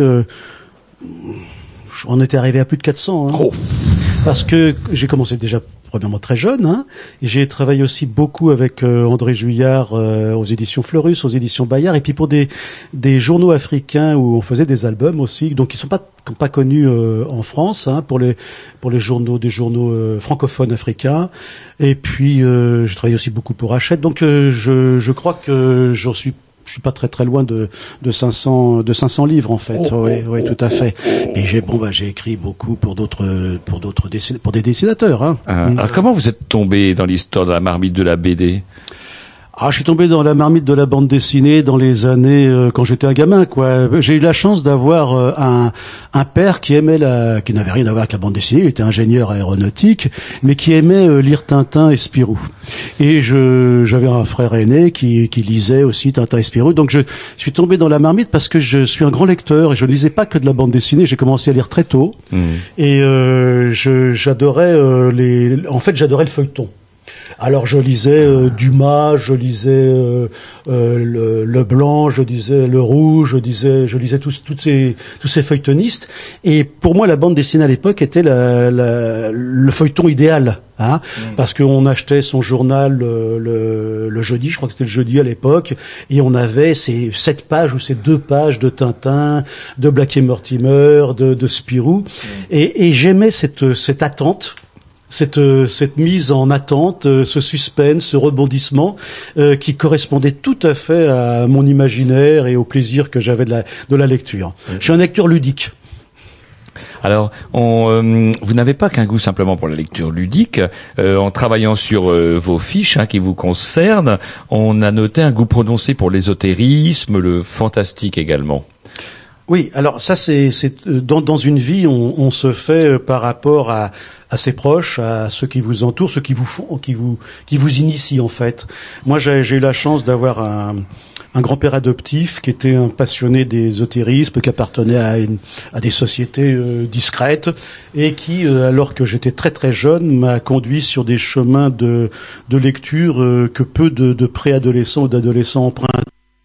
On était arrivé à plus de 400. Hein. Oh. Parce que j'ai commencé déjà premièrement très jeune, hein, et j'ai travaillé aussi beaucoup avec André Juillard aux éditions Fleurus, aux éditions Bayard, et puis pour des journaux africains où on faisait des albums aussi, donc qui sont pas connus en France, hein, pour les journaux, des journaux francophones africains. Et puis j'ai travaillé aussi beaucoup pour Hachette, donc je crois que je suis pas très loin de 500 livres en fait. Oui, tout à fait. Et j'ai écrit beaucoup pour des dessinateurs, hein. Alors comment vous êtes tombé dans l'histoire de la marmite de la BD? Je suis tombé dans la marmite de la bande dessinée dans les années quand j'étais un gamin, quoi. J'ai eu la chance d'avoir un père qui n'avait rien à voir avec la bande dessinée, il était ingénieur aéronautique, mais qui aimait lire Tintin et Spirou. Et j'avais un frère aîné qui lisait aussi Tintin et Spirou. Donc je suis tombé dans la marmite parce que je suis un grand lecteur et je ne lisais pas que de la bande dessinée, j'ai commencé à lire très tôt. Et j'adorais j'adorais le feuilleton. Alors je lisais Dumas, je lisais le Blanc, je lisais le Rouge, je lisais tous ces feuilletonistes. Et pour moi, la bande dessinée à l'époque était le feuilleton idéal, hein, parce qu'on achetait son journal le jeudi, je crois que c'était le jeudi à l'époque, et on avait ces 7 pages ou ces 2 pages de Tintin, de Black et Mortimer, de Spirou, et j'aimais cette attente. Cette mise en attente, ce suspense, ce rebondissement qui correspondait tout à fait à mon imaginaire et au plaisir que j'avais de la lecture. Je suis un lecteur ludique. Alors, vous n'avez pas qu'un goût simplement pour la lecture ludique. En travaillant sur vos fiches qui vous concernent, on a noté un goût prononcé pour l'ésotérisme, le fantastique également. Oui, alors ça c'est dans une vie on se fait par rapport à ses proches, à ceux qui vous entourent, ceux qui vous font, qui vous initient en fait. Moi j'ai eu la chance d'avoir un grand-père adoptif qui était un passionné d'ésotérisme, qui appartenait à des sociétés discrètes et qui, alors que j'étais très très jeune, m'a conduit sur des chemins de lecture que peu de préadolescents ou d'adolescents empruntent.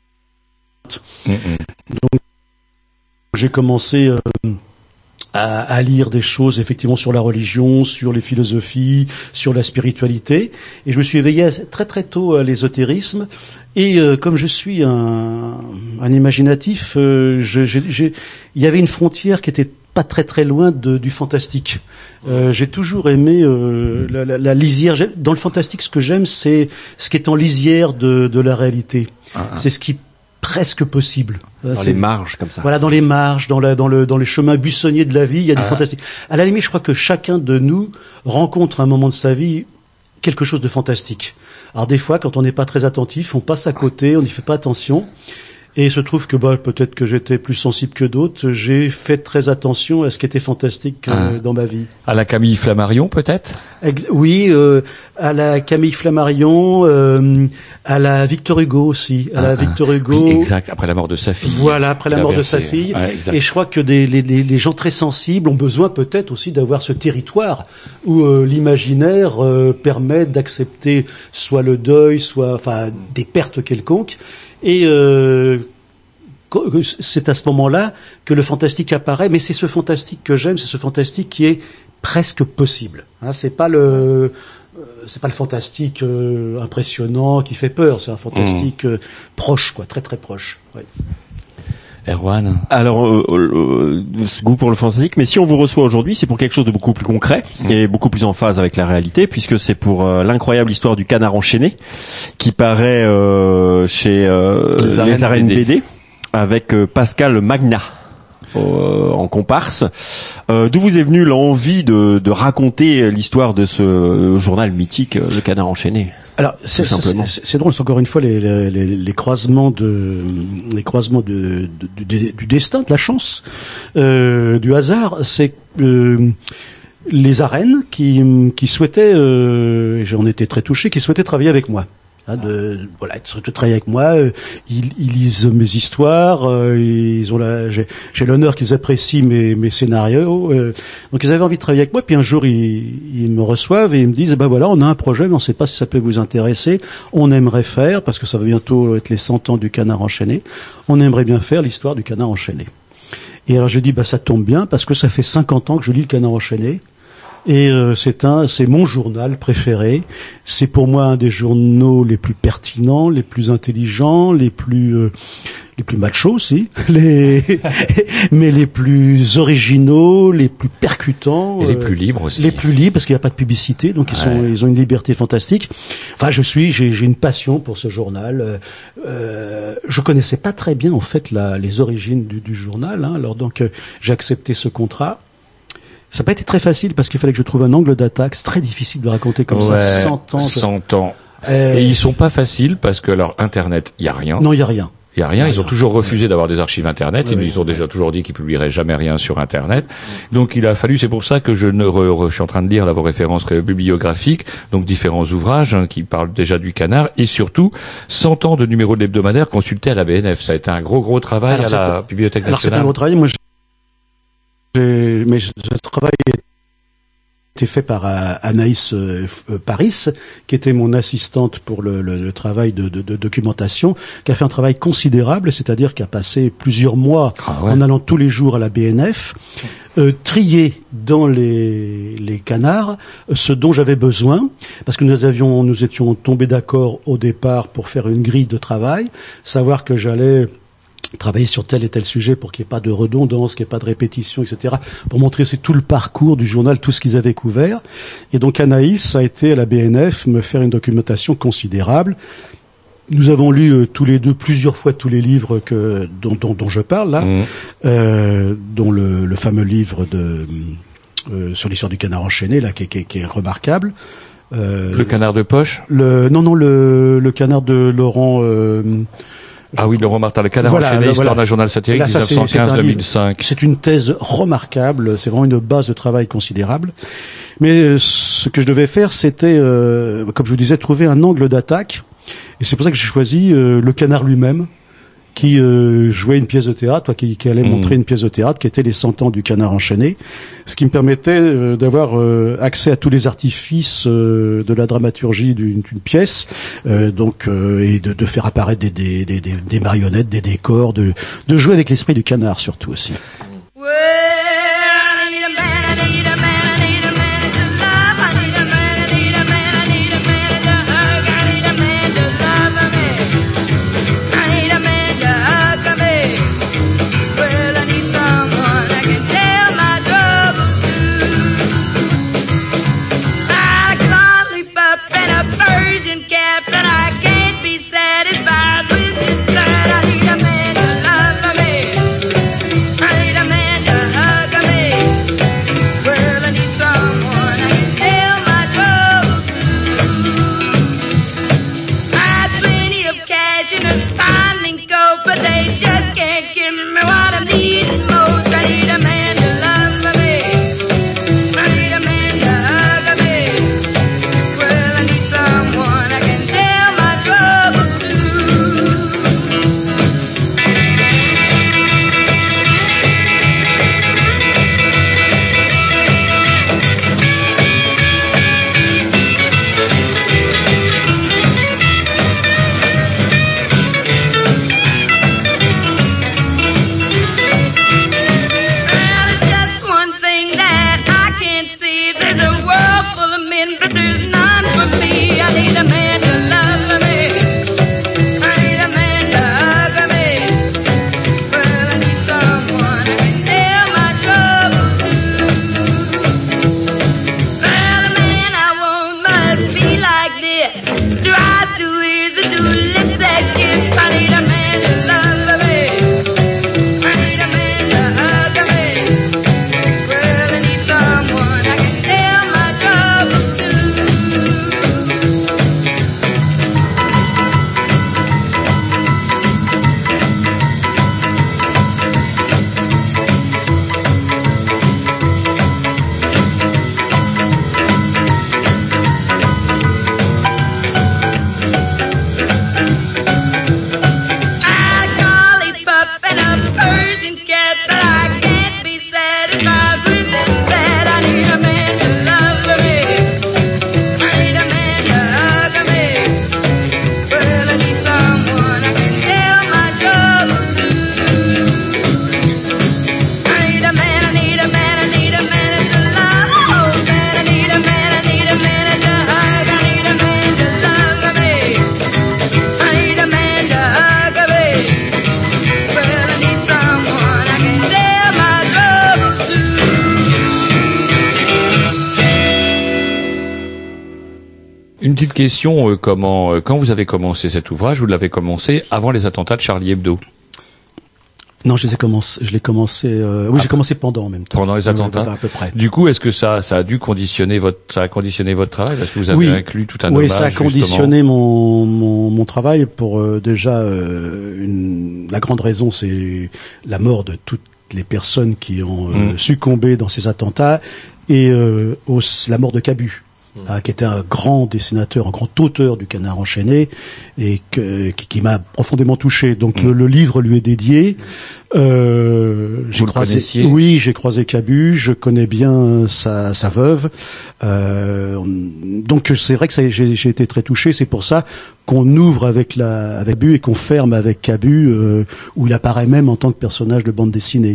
Donc j'ai commencé à lire des choses effectivement sur la religion, sur les philosophies, sur la spiritualité, et je me suis éveillé très très tôt à l'ésotérisme. Et comme je suis un imaginatif, il y avait une frontière qui était pas très très loin du fantastique. J'ai toujours aimé la lisière. Dans le fantastique, ce que j'aime, c'est ce qui est en lisière de la réalité. C'est ce qui presque possible. Dans les marges, comme ça. Voilà, dans les marges, dans les chemins buissonniers de la vie, il y a du fantastique. À la limite, je crois que chacun de nous rencontre à un moment de sa vie quelque chose de fantastique. Alors des fois, quand on n'est pas très attentif, on passe à côté, on n'y fait pas attention. Et il se trouve que peut-être que j'étais plus sensible que d'autres, j'ai fait très attention à ce qui était fantastique dans ma vie. À la Camille Flammarion, peut-être? Oui, à la Camille Flammarion, à la Victor Hugo aussi, la Victor Hugo. Oui, exact, après la mort de sa fille. Voilà, après la mort de sa fille. Et je crois que les gens très sensibles ont besoin peut-être aussi d'avoir ce territoire où l'imaginaire permet d'accepter soit le deuil, soit des pertes quelconques. Et c'est à ce moment-là que le fantastique apparaît, mais c'est ce fantastique que j'aime, c'est ce fantastique qui est presque possible. C'est pas le fantastique impressionnant qui fait peur, c'est un fantastique proche, quoi, très très proche. Ouais. Erwan. Alors, ce goût pour le fantastique, mais si on vous reçoit aujourd'hui, c'est pour quelque chose de beaucoup plus concret et beaucoup plus en phase avec la réalité, puisque c'est pour l'incroyable histoire du canard enchaîné, qui paraît chez les arènes BD, avec Pascal Magnat en comparse. D'où vous est venue l'envie de raconter l'histoire de ce journal mythique, le canard enchaîné? Alors c'est drôle, c'est encore une fois les croisements du destin, de la chance, du hasard. C'est les arènes qui souhaitaient, et j'en étais très touché, qui souhaitaient travailler avec moi. Ils travaillent avec moi, ils lisent mes histoires, j'ai l'honneur qu'ils apprécient mes scénarios, donc ils avaient envie de travailler avec moi. Puis un jour ils me reçoivent et ils me disent on a un projet, mais on ne sait pas si ça peut vous intéresser. On aimerait faire, parce que ça va bientôt être les 100 ans du canard enchaîné, on aimerait bien faire l'histoire du canard enchaîné. Et alors je dis ça tombe bien, parce que ça fait 50 ans que je lis le canard enchaîné. Et c'est mon journal préféré. C'est pour moi un des journaux les plus pertinents, les plus intelligents, les plus machos aussi, mais les plus originaux, les plus percutants, et les plus libres aussi. Les plus libres parce qu'il n'y a pas de publicité, donc ils ont une liberté fantastique. Enfin, j'ai une passion pour ce journal. Je connaissais pas très bien en fait les origines du journal, alors donc j'ai accepté ce contrat. Ça n'a pas été très facile parce qu'il fallait que je trouve un angle d'attaque. C'est très difficile de raconter comme ça 100 ans. 100 ans. Et ils sont pas faciles parce que alors Internet, il y a rien. Non, il y a rien. Il y a rien. Ils ont toujours refusé d'avoir des archives Internet. Ils ont déjà toujours dit qu'ils publieraient jamais rien sur Internet. Donc il a fallu. C'est pour ça que je suis en train de lire vos références bibliographiques, donc différents ouvrages qui parlent déjà du canard et surtout 100 ans de numéros de l'hebdomadaire consultés à la BNF. Ça a été un gros travail à la Bibliothèque nationale. Alors c'est un gros travail. Moi, mais ce travail a été fait par Anaïs Paris, qui était mon assistante pour le travail de documentation, qui a fait un travail considérable, c'est-à-dire qui a passé plusieurs mois en allant tous les jours à la BNF, trier dans les canards ce dont j'avais besoin, parce que nous étions tombés d'accord au départ pour faire une grille de travail, savoir que j'allais travailler sur tel et tel sujet pour qu'il n'y ait pas de redondance, qu'il n'y ait pas de répétition, etc., pour montrer c'est tout le parcours du journal, tout ce qu'ils avaient couvert. Et donc Anaïs a été à la BNF me faire une documentation considérable. Nous avons lu tous les deux plusieurs fois tous les livres dont je parle là, dont le fameux livre sur l'histoire du canard enchaîné là qui est remarquable. Le canard de poche. Le canard de Laurent. Ah oui, Laurent Martin, le canard enchaîné, histoire d'un journal satirique, 1915-2005. C'est une thèse remarquable, c'est vraiment une base de travail considérable. Mais ce que je devais faire, c'était, comme je vous disais, trouver un angle d'attaque. Et c'est pour ça que j'ai choisi le canard lui-même, qui jouait une pièce de théâtre, qui allait montrer une pièce de théâtre, qui était les 100 ans du canard enchaîné, ce qui me permettait d'avoir accès à tous les artifices de la dramaturgie d'une pièce, et de faire apparaître des marionnettes, des décors, de jouer avec l'esprit du canard surtout aussi. Une petite question, quand vous avez commencé cet ouvrage, vous l'avez commencé avant les attentats de Charlie Hebdo? Non, j'ai commencé pendant en même temps. Pendant les attentats, à peu près. Du coup, est-ce que ça a dû conditionner votre travail? Est-ce que vous avez inclus tout un hommage? Oui, ça a conditionné mon travail pour déjà la grande raison, c'est la mort de toutes les personnes qui ont succombé dans ces attentats et la mort de Cabu. Qui était un grand dessinateur, un grand auteur du Canard enchaîné et qui m'a profondément touché. Donc le livre lui est dédié. J'ai croisé Cabu, je connais bien sa veuve. Donc c'est vrai que j'ai été très touché. C'est pour ça qu'on ouvre avec Cabu et qu'on ferme avec Cabu, où il apparaît même en tant que personnage de bande dessinée.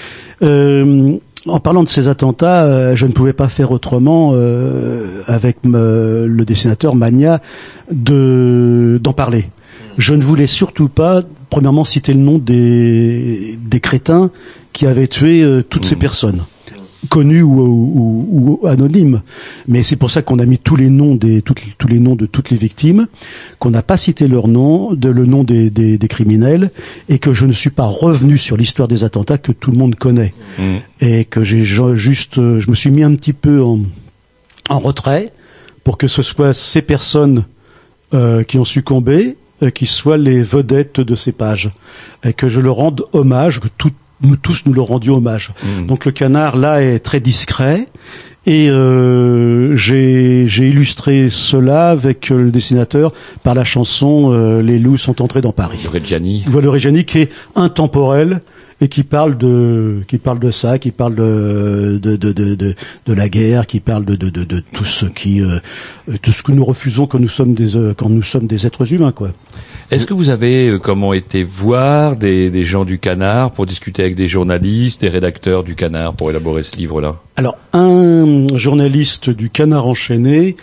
En parlant de ces attentats, je ne pouvais pas faire autrement avec le dessinateur Magna d'en parler. Je ne voulais surtout pas, premièrement, citer le nom des crétins qui avaient tué toutes ces personnes, connues ou anonymes. Mais c'est pour ça qu'on a mis tous les noms de toutes les victimes, qu'on n'a pas cité leur nom, le nom des criminels, et que je ne suis pas revenu sur l'histoire des attentats que tout le monde connaît. Et que je me suis mis un petit peu en retrait pour que ce soit ces personnes qui ont succombé qui soient les vedettes de ces pages, et que je leur rende hommage, que nous tous nous leur rendions hommage. Donc le canard là est très discret. Et j'ai illustré cela avec le dessinateur par la chanson Les loups sont entrés dans Paris. Reggiani. Voilà, Reggiani qui est intemporel et qui parle de ça, qui parle de la guerre, qui parle de tout ce que nous refusons quand nous sommes des êtres humains, quoi. Est-ce que vous avez été voir des gens du Canard pour discuter avec des journalistes, des rédacteurs du Canard pour élaborer ce livre-là? Alors, un journaliste du Canard enchaîné,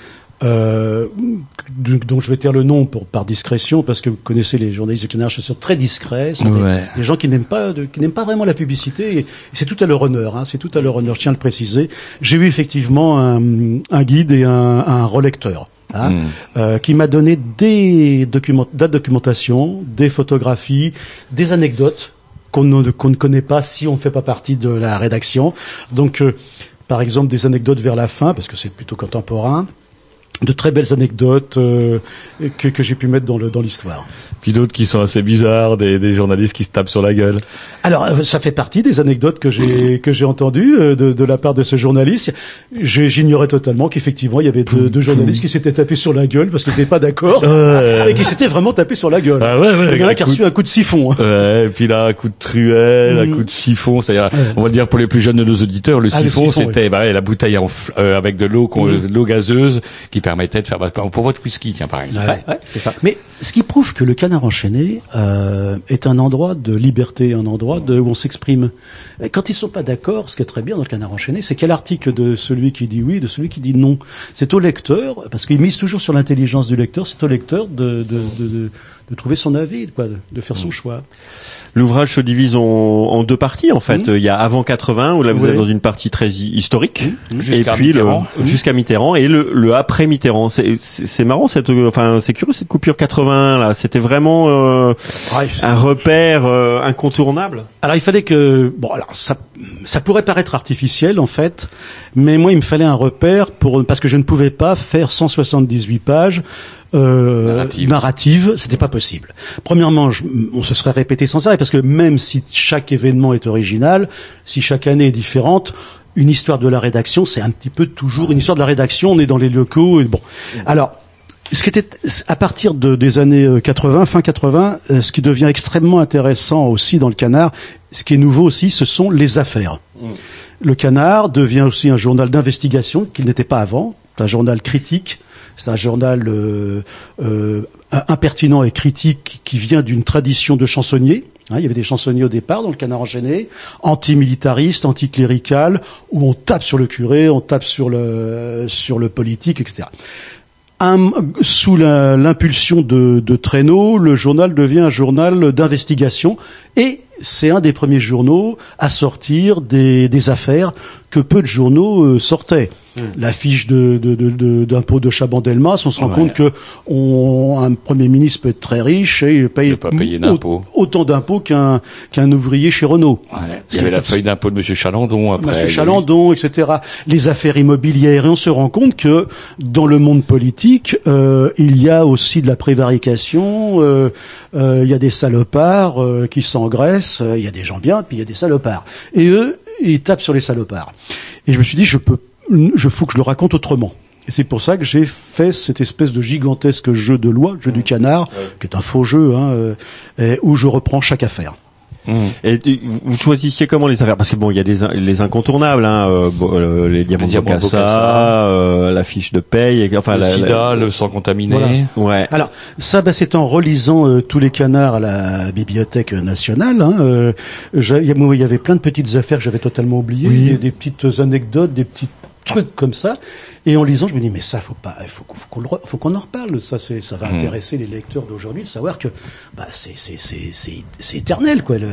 dont je vais taire le nom par discrétion, parce que vous connaissez les journalistes du Canard, ce sont très discrets, sont des gens qui n'aiment pas vraiment la publicité, et c'est tout à leur honneur, c'est tout à leur honneur, je tiens à le préciser. J'ai eu effectivement un guide et un relecteur. Qui m'a donné des documentations, des photographies, des anecdotes qu'on ne connaît pas si on ne fait pas partie de la rédaction. Donc, par exemple, des anecdotes vers la fin, parce que c'est plutôt contemporain, de très belles anecdotes que j'ai pu mettre dans l'histoire. Puis d'autres qui sont assez bizarres, des journalistes qui se tapent sur la gueule. Alors, ça fait partie des anecdotes que j'ai entendues de la part de ce journaliste. J'ignorais totalement qu'effectivement il y avait deux journalistes qui s'étaient tapés sur la gueule parce qu'ils n'étaient pas d'accord et qui s'étaient vraiment tapés sur la gueule. Ah ouais, il y en a qui a reçu un coup de siphon. Ouais, et puis là un coup de truelle, un coup de siphon. C'est-à-dire, on va le dire pour les plus jeunes de nos auditeurs, le siphon, c'était la bouteille avec de l'eau gazeuse qui permettait de faire pour votre whisky, tiens, par exemple. Ouais, c'est ça. Mais ce qui prouve que le Canard enchaîné est un endroit de liberté, un endroit où on s'exprime. Quand ils sont pas d'accord, ce qui est très bien dans le Canard enchaîné, c'est quel article de celui qui dit oui, de celui qui dit non. C'est au lecteur, parce qu'il mise toujours sur l'intelligence du lecteur, c'est au lecteur de trouver son avis, de faire son choix. L'ouvrage se divise en deux parties, en fait. Il y a avant 80, où là vous êtes dans une partie très historique, et puis jusqu'à Mitterrand, et le après Mitterrand. C'est marrant c'est curieux cette coupure 80 là. C'était vraiment un repère incontournable. Alors il fallait que ça pourrait paraître artificiel en fait, mais moi il me fallait un repère parce que je ne pouvais pas faire 178 pages. Narrative, c'était pas possible. Premièrement, on se serait répété sans arrêt parce que même si chaque événement est original, si chaque année est différente, une histoire de la rédaction, c'est un petit peu toujours une histoire de la rédaction. On est dans les locaux et bon. Alors, ce qui était à partir des années 80, fin 80, ce qui devient extrêmement intéressant aussi dans le Canard, ce qui est nouveau aussi, ce sont les affaires. Le Canard devient aussi un journal d'investigation qu'il n'était pas avant, un journal critique. C'est un journal impertinent et critique qui vient d'une tradition de chansonniers. Il y avait des chansonniers au départ dans le Canard enchaîné, antimilitaristes, anticlérical, où on tape sur le curé, on tape sur le politique, etc. Sous l'impulsion de Traîneau, le journal devient un journal d'investigation et c'est un des premiers journaux à sortir des affaires que peu de journaux sortaient. L'affiche d'impôt de Chaban-Delmas, on se rend compte que un premier ministre peut être très riche et paye autant d'impôts qu'un ouvrier chez Renault. Il y avait la feuille d'impôt de Monsieur Chalandon après. Monsieur Chalandon, etc. Les affaires immobilières, et on se rend compte que dans le monde politique, il y a aussi de la prévarication, il y a des salopards qui s'engraissent, il y a des gens bien, puis il y a des salopards. Et eux, ils tapent sur les salopards. Et je me suis dit, faut que je le raconte autrement. Et c'est pour ça que j'ai fait cette espèce de gigantesque jeu de loi, jeu du Canard, qui est un faux jeu, où je reprends chaque affaire. Et vous choisissiez comment les affaires? Parce que il y a les incontournables, les diamants de Bocassa, la fiche de paye, le sida, le sang contaminé. Voilà. Ouais. Alors ça, c'est en relisant tous les canards à la Bibliothèque nationale. Il y avait plein de petites affaires que j'avais totalement oubliées, des petites anecdotes, des petits trucs comme ça. Et en lisant, je me dis mais ça faut qu'on en reparle. Ça va intéresser les lecteurs d'aujourd'hui de savoir que c'est éternel quoi.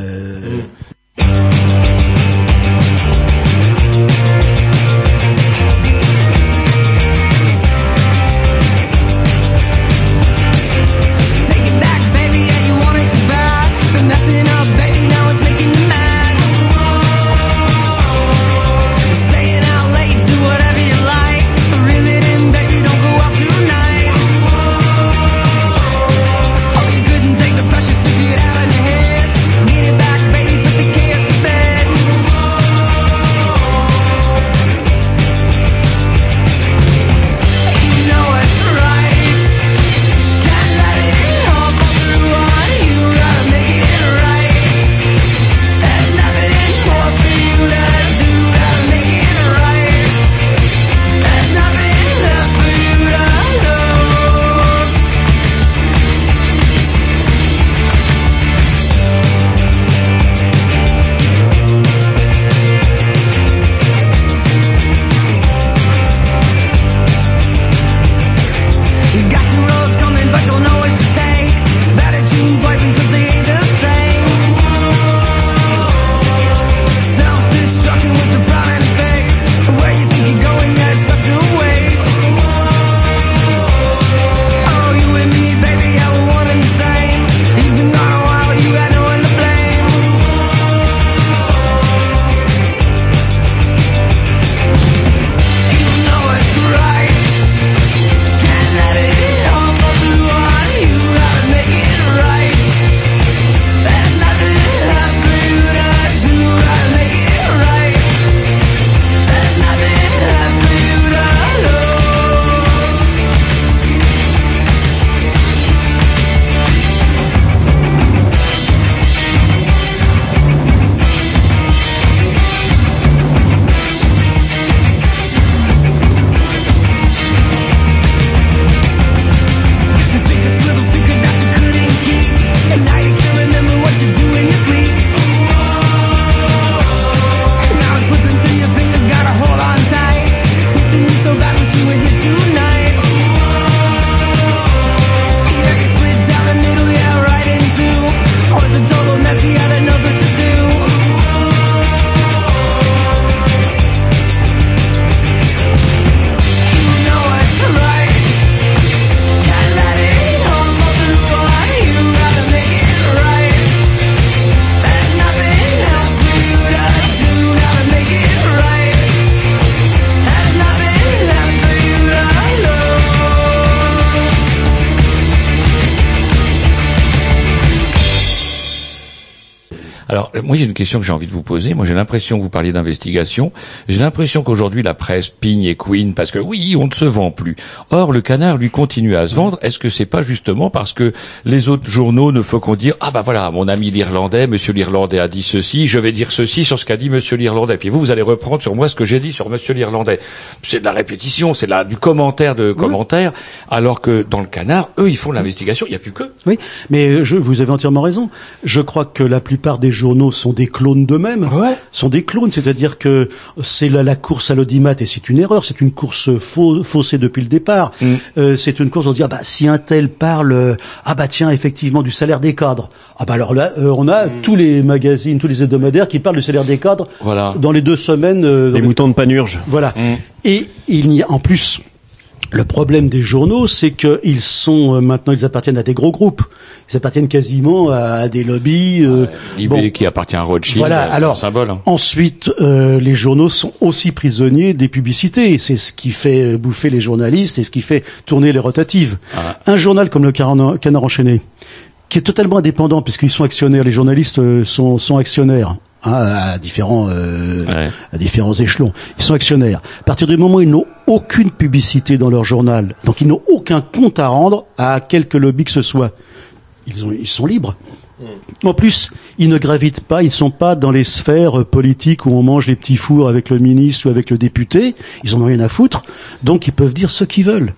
Alors, moi, j'ai une question que j'ai envie de vous poser. Moi, j'ai l'impression que vous parliez d'investigation. J'ai l'impression qu'aujourd'hui, la presse pigne et couine parce que oui, on ne se vend plus. Or, le Canard, lui, continue à se vendre. Est-ce que c'est pas justement parce que les autres journaux ne font qu'on dire, ah bah voilà, mon ami l'Irlandais, monsieur l'Irlandais a dit ceci, je vais dire ceci sur ce qu'a dit monsieur l'Irlandais. Puis vous allez reprendre sur moi ce que j'ai dit sur monsieur l'Irlandais. C'est de la répétition, c'est du commentaire de commentaire. Alors que dans le Canard, eux, ils font l'investigation. Il n'y a plus que. Oui, mais vous avez entièrement raison. Je crois que la plupart des journaux sont des clones d'eux-mêmes. Ouais. Sont des clones, c'est-à-dire que c'est la course à l'audimat et c'est une erreur, c'est une course faussée depuis le départ. C'est une course on se dit si un tel parle tiens effectivement du salaire des cadres. Alors là on a tous les magazines, tous les hebdomadaires qui parlent du salaire des cadres dans les 2 semaines les moutons de Panurge. Voilà. Et il y a en plus le problème des journaux, c'est qu'ils sont maintenant, ils appartiennent à des gros groupes. Ils appartiennent quasiment à des lobbies. Libé qui appartient à Rothschild. Voilà. Alors, un symbole. Ensuite, les journaux sont aussi prisonniers des publicités. C'est ce qui fait bouffer les journalistes et ce qui fait tourner les rotatives. Un journal comme le Canard enchaîné, qui est totalement indépendant puisqu'ils sont actionnaires. Les journalistes sont actionnaires. À différents échelons. Ils sont actionnaires. À partir du moment où ils n'ont aucune publicité dans leur journal, donc ils n'ont aucun compte à rendre à quelque lobby que ce soit, ils sont libres. En plus, ils ne gravitent pas, ils ne sont pas dans les sphères politiques où on mange les petits fours avec le ministre ou avec le député. Ils en ont rien à foutre, donc ils peuvent dire ce qu'ils veulent.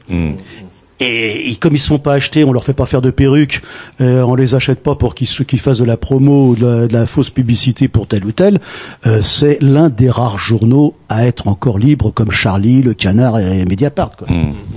Et comme ils se font pas acheter, on leur fait pas faire de perruques, on les achète pas pour qu'ils fassent de la promo ou de la fausse publicité pour tel ou tel. C'est l'un des rares journaux à être encore libre, comme Charlie, Le Canard et Mediapart, quoi.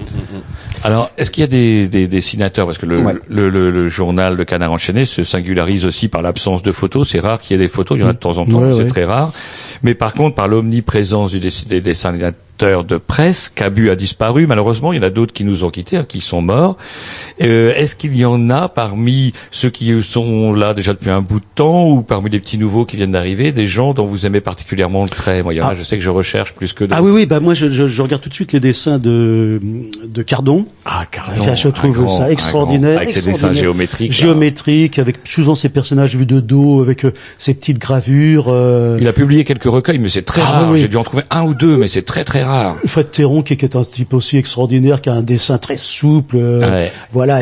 Alors, est-ce qu'il y a des dessinateurs, parce que le journal Le Canard enchaîné se singularise aussi par l'absence de photos. C'est rare qu'il y ait des photos, il y en a de temps en temps, c'est très rare. Mais par contre, par l'omniprésence des dessinateurs de presse, Cabu a disparu, malheureusement, il y en a d'autres qui nous ont quittés, qui sont morts. Est-ce qu'il y en a parmi ceux qui sont là déjà depuis un bout de temps, ou parmi les petits nouveaux qui viennent d'arriver, des gens dont vous aimez particulièrement le trait? Moi, il y en a, je sais que je recherche plus que d'autres. Oui, moi je regarde tout de suite les dessins de Cardon. Cardon. Je trouve ça extraordinaire. Avec ses dessins géométriques. Géométriques, avec souvent ces personnages vus de dos, avec ces petites gravures. Il a publié quelques recueils, mais c'est très rare. Oui. J'ai dû en trouver 1 ou 2, mais c'est très très rare. Fred Théron, qui est un type aussi extraordinaire, qui a un dessin très souple. Voilà,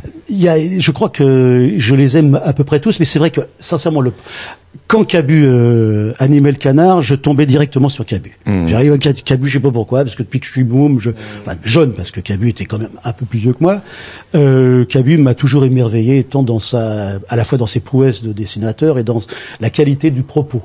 je crois que je les aime à peu près tous, mais c'est vrai que, sincèrement, quand Cabu animait le Canard, je tombais directement sur Cabu. J'arrive à Cabu, je sais pas pourquoi, parce que depuis que je suis môme, jeune, parce que Cabu était quand même un peu plus vieux que moi, Cabu m'a toujours émerveillé, tant à la fois dans ses prouesses de dessinateur et dans la qualité du propos.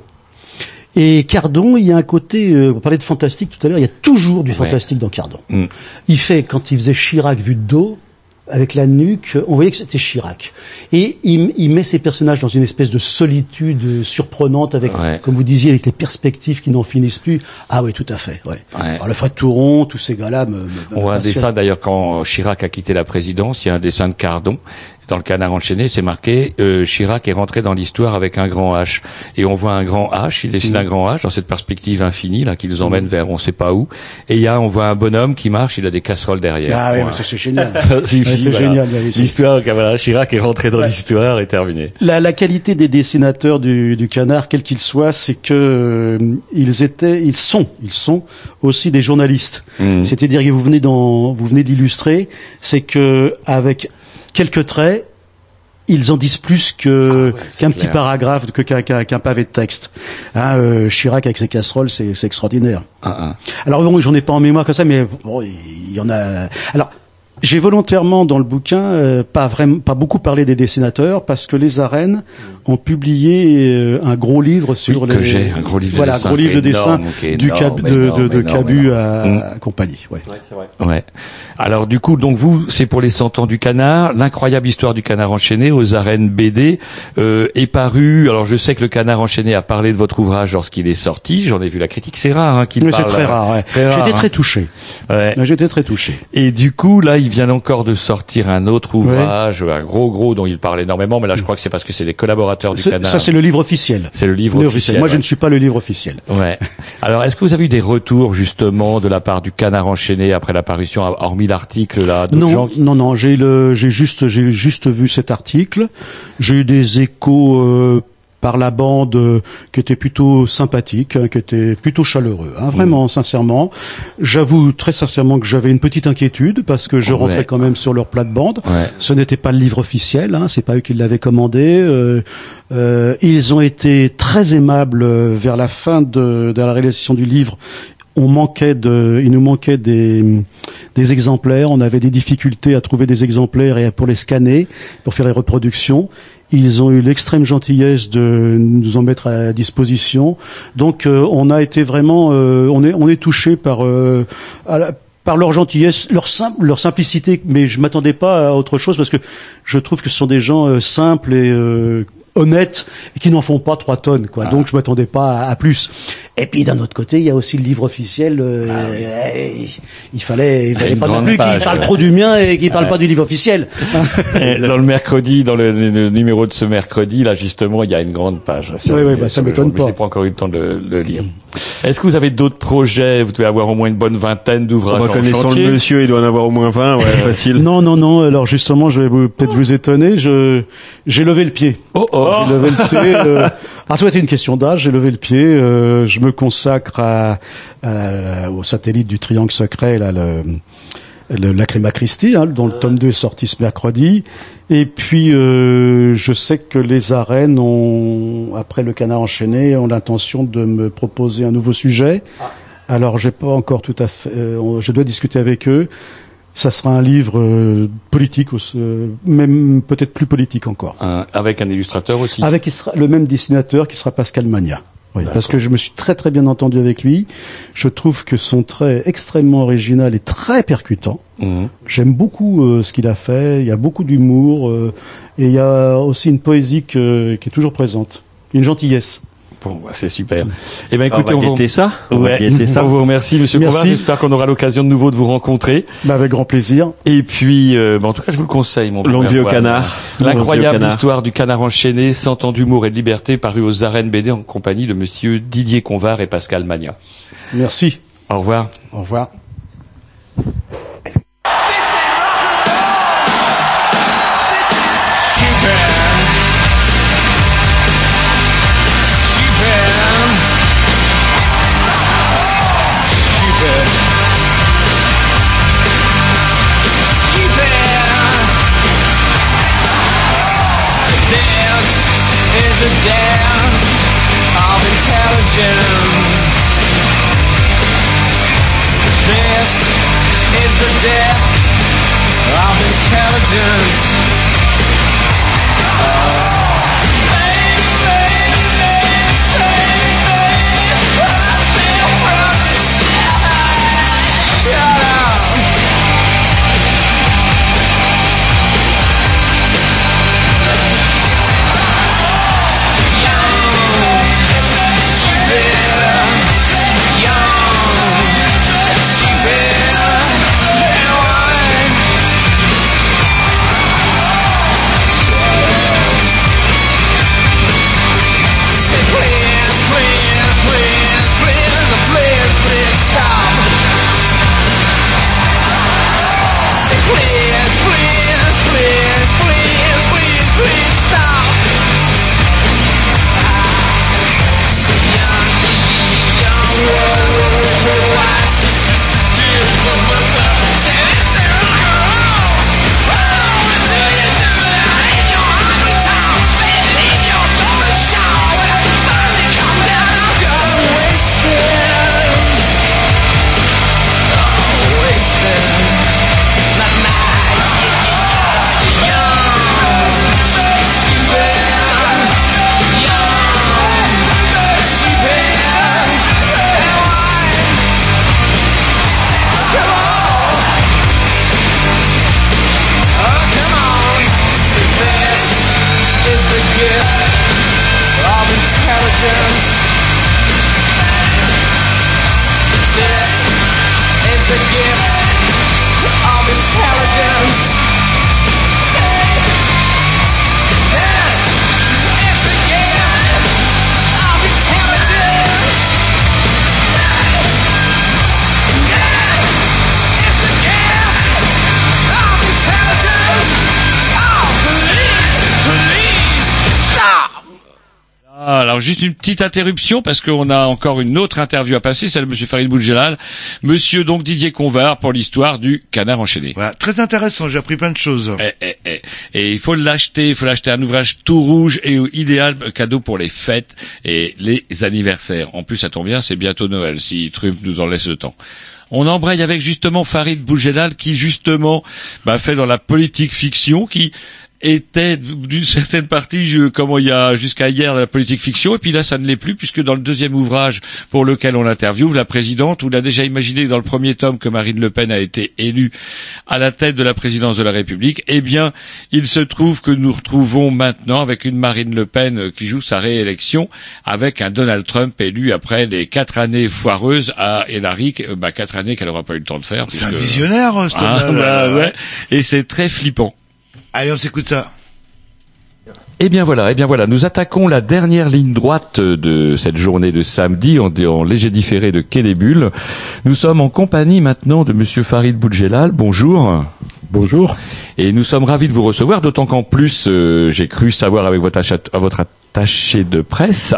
Et Cardon, il y a un côté, on parlait de fantastique tout à l'heure, il y a toujours du fantastique dans Cardon. Quand il faisait Chirac vu de dos, avec la nuque, on voyait que c'était Chirac. Et il met ses personnages dans une espèce de solitude surprenante, avec, comme vous disiez, avec les perspectives qui n'en finissent plus. Ah oui, tout à fait. Alors le Fred Touron, tous ces gars-là on voit un dessin d'ailleurs quand Chirac a quitté la présidence, il y a un dessin de Cardon. Dans le Canard enchaîné, c'est marqué Chirac est rentré dans l'histoire avec un grand H. Et on voit un grand H, il dessine un grand H dans cette perspective infinie là qui nous emmène vers on sait pas où. Et on voit un bonhomme qui marche, il a des casseroles derrière. Ah oui, c'est génial. Ça suffit. C'est génial. L'histoire, Chirac est rentré dans l'histoire et terminé. La qualité des dessinateurs du Canard, quels qu'ils soient, c'est que ils sont aussi des journalistes. C'est-à-dire que vous venez d'illustrer, c'est que avec quelques traits, ils en disent plus qu'un petit paragraphe, qu'un pavé de texte. Chirac avec ses casseroles, c'est extraordinaire. Alors bon, j'en ai pas en mémoire comme ça, mais bon, il y en a. Alors, j'ai volontairement dans le bouquin pas beaucoup parlé des dessinateurs parce que les Arènes ont publié un gros livre sur un gros livre de dessin de Cabu à compagnie. C'est vrai. Alors du coup, donc vous, c'est pour les 100 ans du Canard, l'incroyable histoire du Canard enchaîné aux Arènes BD est paru. Alors je sais que le Canard enchaîné a parlé de votre ouvrage lorsqu'il est sorti. J'en ai vu la critique, c'est rare qu'il parle. C'est très rare. J'étais très touché. J'étais très touché. Et du coup, là, il vient encore de sortir un autre ouvrage, un gros dont il parle énormément, mais là je crois que c'est parce que c'est les collaborateurs du Canard. Ça c'est le livre officiel. C'est le livre officiel. Moi je ne suis pas le livre officiel. Alors est-ce que vous avez eu des retours justement de la part du Canard enchaîné après l'apparition, hormis l'article là? Non, j'ai juste vu cet article. J'ai eu des échos par la bande qui était plutôt sympathique, qui était plutôt chaleureux, vraiment, sincèrement. J'avoue très sincèrement que j'avais une petite inquiétude parce que je rentrais quand même sur leur plate-bande. Ce n'était pas le livre officiel, c'est pas eux qui l'avaient commandé. Ils ont été très aimables vers la fin de la réalisation du livre. Il nous manquait des exemplaires. On avait des difficultés à trouver des exemplaires et pour les scanner, pour faire les reproductions. Ils ont eu l'extrême gentillesse de nous en mettre à disposition. Donc, on a été vraiment, on est touché par leur gentillesse, leur simplicité. Mais je m'attendais pas à autre chose parce que je trouve que ce sont des gens simples et honnêtes et qui n'en font pas 3 tonnes, quoi. Donc je m'attendais pas à plus. Et puis d'un autre côté, il y a aussi le livre officiel. Il fallait pas non plus qu'il parle trop du mien et qu'il parle pas du livre officiel. Dans le mercredi, dans le numéro de ce mercredi, là justement, il y a une grande page. Ça m'étonne pas. J'ai pas encore eu le temps de le lire. Est-ce que vous avez d'autres projets? Vous devez avoir au moins une bonne vingtaine d'ouvrages en chantier. Connaissant le monsieur, il doit en avoir au moins 20, facile. Non. Alors justement, je vais peut-être vous étonner. J'ai levé le pied. J'ai levé le pied. Ça va être une question d'âge. J'ai levé le pied. Je me consacre au satellite du Triangle Secret, là, le Lacryma Christi, dont le tome 2 est sorti ce mercredi. Et puis, je sais que les arènes après le Canard enchaîné, ont l'intention de me proposer un nouveau sujet. Alors, j'ai pas encore tout à fait, je dois discuter avec eux. Ça sera un livre politique, même peut-être plus politique encore. Avec un illustrateur aussi. Avec le même dessinateur qui sera Pascal Magna. Oui, parce que je me suis très très bien entendu avec lui. Je trouve que son trait est extrêmement original et très percutant. J'aime beaucoup ce qu'il a fait. Il y a beaucoup d'humour et il y a aussi une poésie qui est toujours présente, une gentillesse. Bon, c'est super. Eh ben, écoutez, on va guetter ça. On vous remercie, Monsieur Convard. J'espère qu'on aura l'occasion de nouveau de vous rencontrer. Avec grand plaisir. Et puis, en tout cas, je vous le conseille, mon Longue vie au canard. L'incroyable histoire du canard enchaîné, 100 ans d'humour et de liberté, paru aux arènes BD en compagnie de Monsieur Didier Convard et Pascal Magna. Merci. Au revoir. Au revoir. The death of intelligence. This is the death of intelligence. Alors juste une petite interruption parce qu'on a encore une autre interview à passer, celle de Monsieur Farid Boudjelal, Monsieur donc Didier Convard pour l'histoire du Canard enchaîné. Voilà, très intéressant, j'ai appris plein de choses. Et il faut l'acheter, un ouvrage tout rouge et idéal cadeau pour les fêtes et les anniversaires. En plus, ça tombe bien, c'est bientôt Noël si Trump nous en laisse le temps. On embraye avec justement Farid Boudjelal qui justement fait dans la politique fiction, qui était d'une certaine partie, comme il y a jusqu'à hier, la politique fiction, et puis là ça ne l'est plus, puisque dans le deuxième ouvrage pour lequel on l'interviewe, la présidente, on a déjà imaginé dans le premier tome que Marine Le Pen a été élue à la tête de la présidence de la République, eh bien, il se trouve que nous retrouvons maintenant avec une Marine Le Pen qui joue sa réélection, avec un Donald Trump élu après les 4 années foireuses à Hillary, 4 années qu'elle n'aura pas eu le temps de faire. C'est un visionnaire, ce ouais. Et c'est très flippant. Allez, on s'écoute ça. Eh bien voilà, nous attaquons la dernière ligne droite de cette journée de samedi en léger différé de Quai des Bulles. Nous sommes en compagnie maintenant de Monsieur Farid Boudjelal. Bonjour. Bonjour. Et nous sommes ravis de vous recevoir, d'autant qu'en plus, j'ai cru savoir avec votre attaché de presse,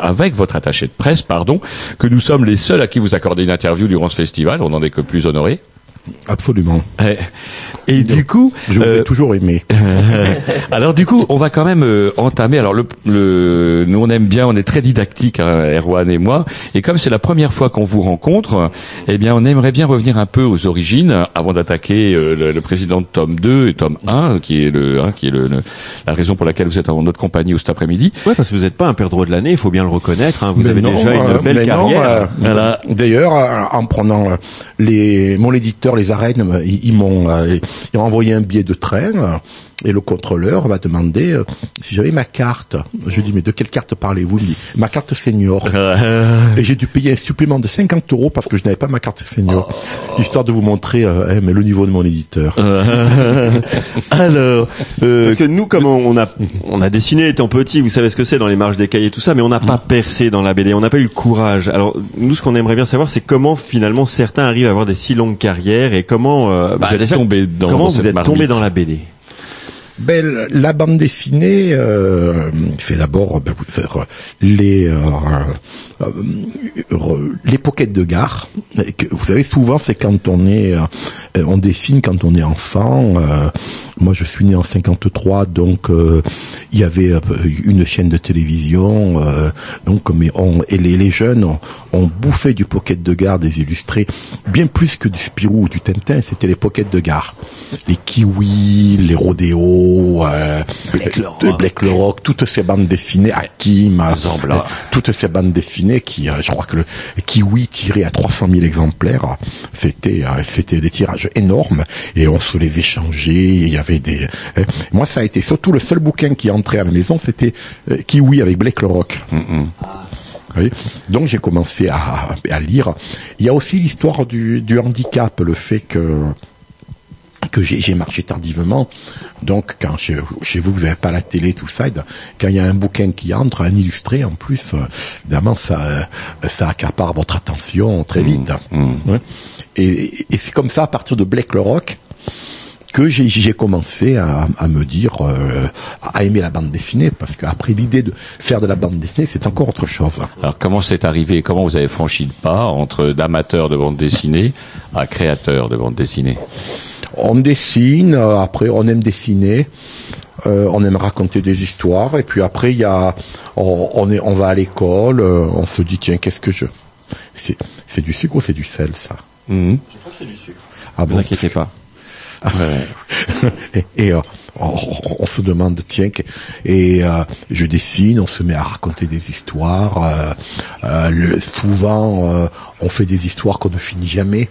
que nous sommes les seuls à qui vous accorder une interview durant ce festival. On n'en est que plus honorés. Absolument. Et du coup, je vous ai toujours aimé. Alors du coup, on va quand même entamer. Alors nous on aime bien, on est très didactique, Erwan et moi. Et comme c'est la première fois qu'on vous rencontre, eh bien, on aimerait bien revenir un peu aux origines avant d'attaquer le président de tome 2 et tome 1, qui est la raison pour laquelle vous êtes en notre compagnie cet après-midi. Ouais, parce que vous n'êtes pas un perdreau de l'année, il faut bien le reconnaître. Hein. Vous avez déjà une belle carrière. Voilà. D'ailleurs, en prenant mon éditeur, les arènes, ils m'ont envoyé un billet de train et le contrôleur m'a demandé si j'avais ma carte. Je lui ai dit, mais de quelle carte parlez-vous? Il me dit, ma carte senior. Et j'ai dû payer un supplément de 50 € parce que je n'avais pas ma carte senior. Histoire de vous montrer mais le niveau de mon éditeur. Alors, parce que nous, comme on a dessiné étant petit, vous savez ce que c'est dans les marges des cahiers et tout ça, mais on n'a pas percé dans la BD, on n'a pas eu le courage. Alors, nous, ce qu'on aimerait bien savoir, c'est comment finalement certains arrivent à avoir des si longues carrières et comment vous êtes tombé dans la BD. La bande dessinée fait d'abord les pockets de gare. Vous savez, souvent c'est quand on dessine quand on est enfant. Moi, je suis né en 53, donc il y avait une chaîne de télévision. Et les jeunes ont bouffé du pocket de gare des illustrés, bien plus que du Spirou ou du Tintin. C'était les pockets de gare, les Kiwi, les Rodéo, Black Rock, toutes ces bandes dessinées, Hakim, Zambla, toutes ces bandes dessinées qui, je crois que le Kiwi tiré à 300 000 exemplaires, c'était des tirages énormes et on se les échangeait. Il y avait moi, ça a été surtout le seul bouquin qui entrait à la maison, c'était Kiwi avec Black Rock. Oui. Donc j'ai commencé à lire. Il y a aussi l'histoire du handicap, le fait que j'ai marché tardivement. Donc quand chez vous n'avez pas la télé, tout ça, quand il y a un bouquin qui entre, un illustré en plus, évidemment ça accapare votre attention très vite. Ouais. Et c'est comme ça, à partir de Black Rock, que j'ai commencé à me dire, à aimer la bande dessinée, parce qu'après l'idée de faire de la bande dessinée, c'est encore autre chose. Alors comment c'est arrivé, comment vous avez franchi le pas entre d'amateur de bande dessinée à créateur de bande dessinée? On dessine, après on aime dessiner, on aime raconter des histoires, et puis après on va à l'école, on se dit tiens, qu'est-ce que c'est du sucre ou c'est du sel, ça? Je crois que c'est du sucre. Ah bon, vous inquiétez pas. Et on se demande tiens, et je dessine, on se met à raconter des histoires. Souvent on fait des histoires qu'on ne finit jamais.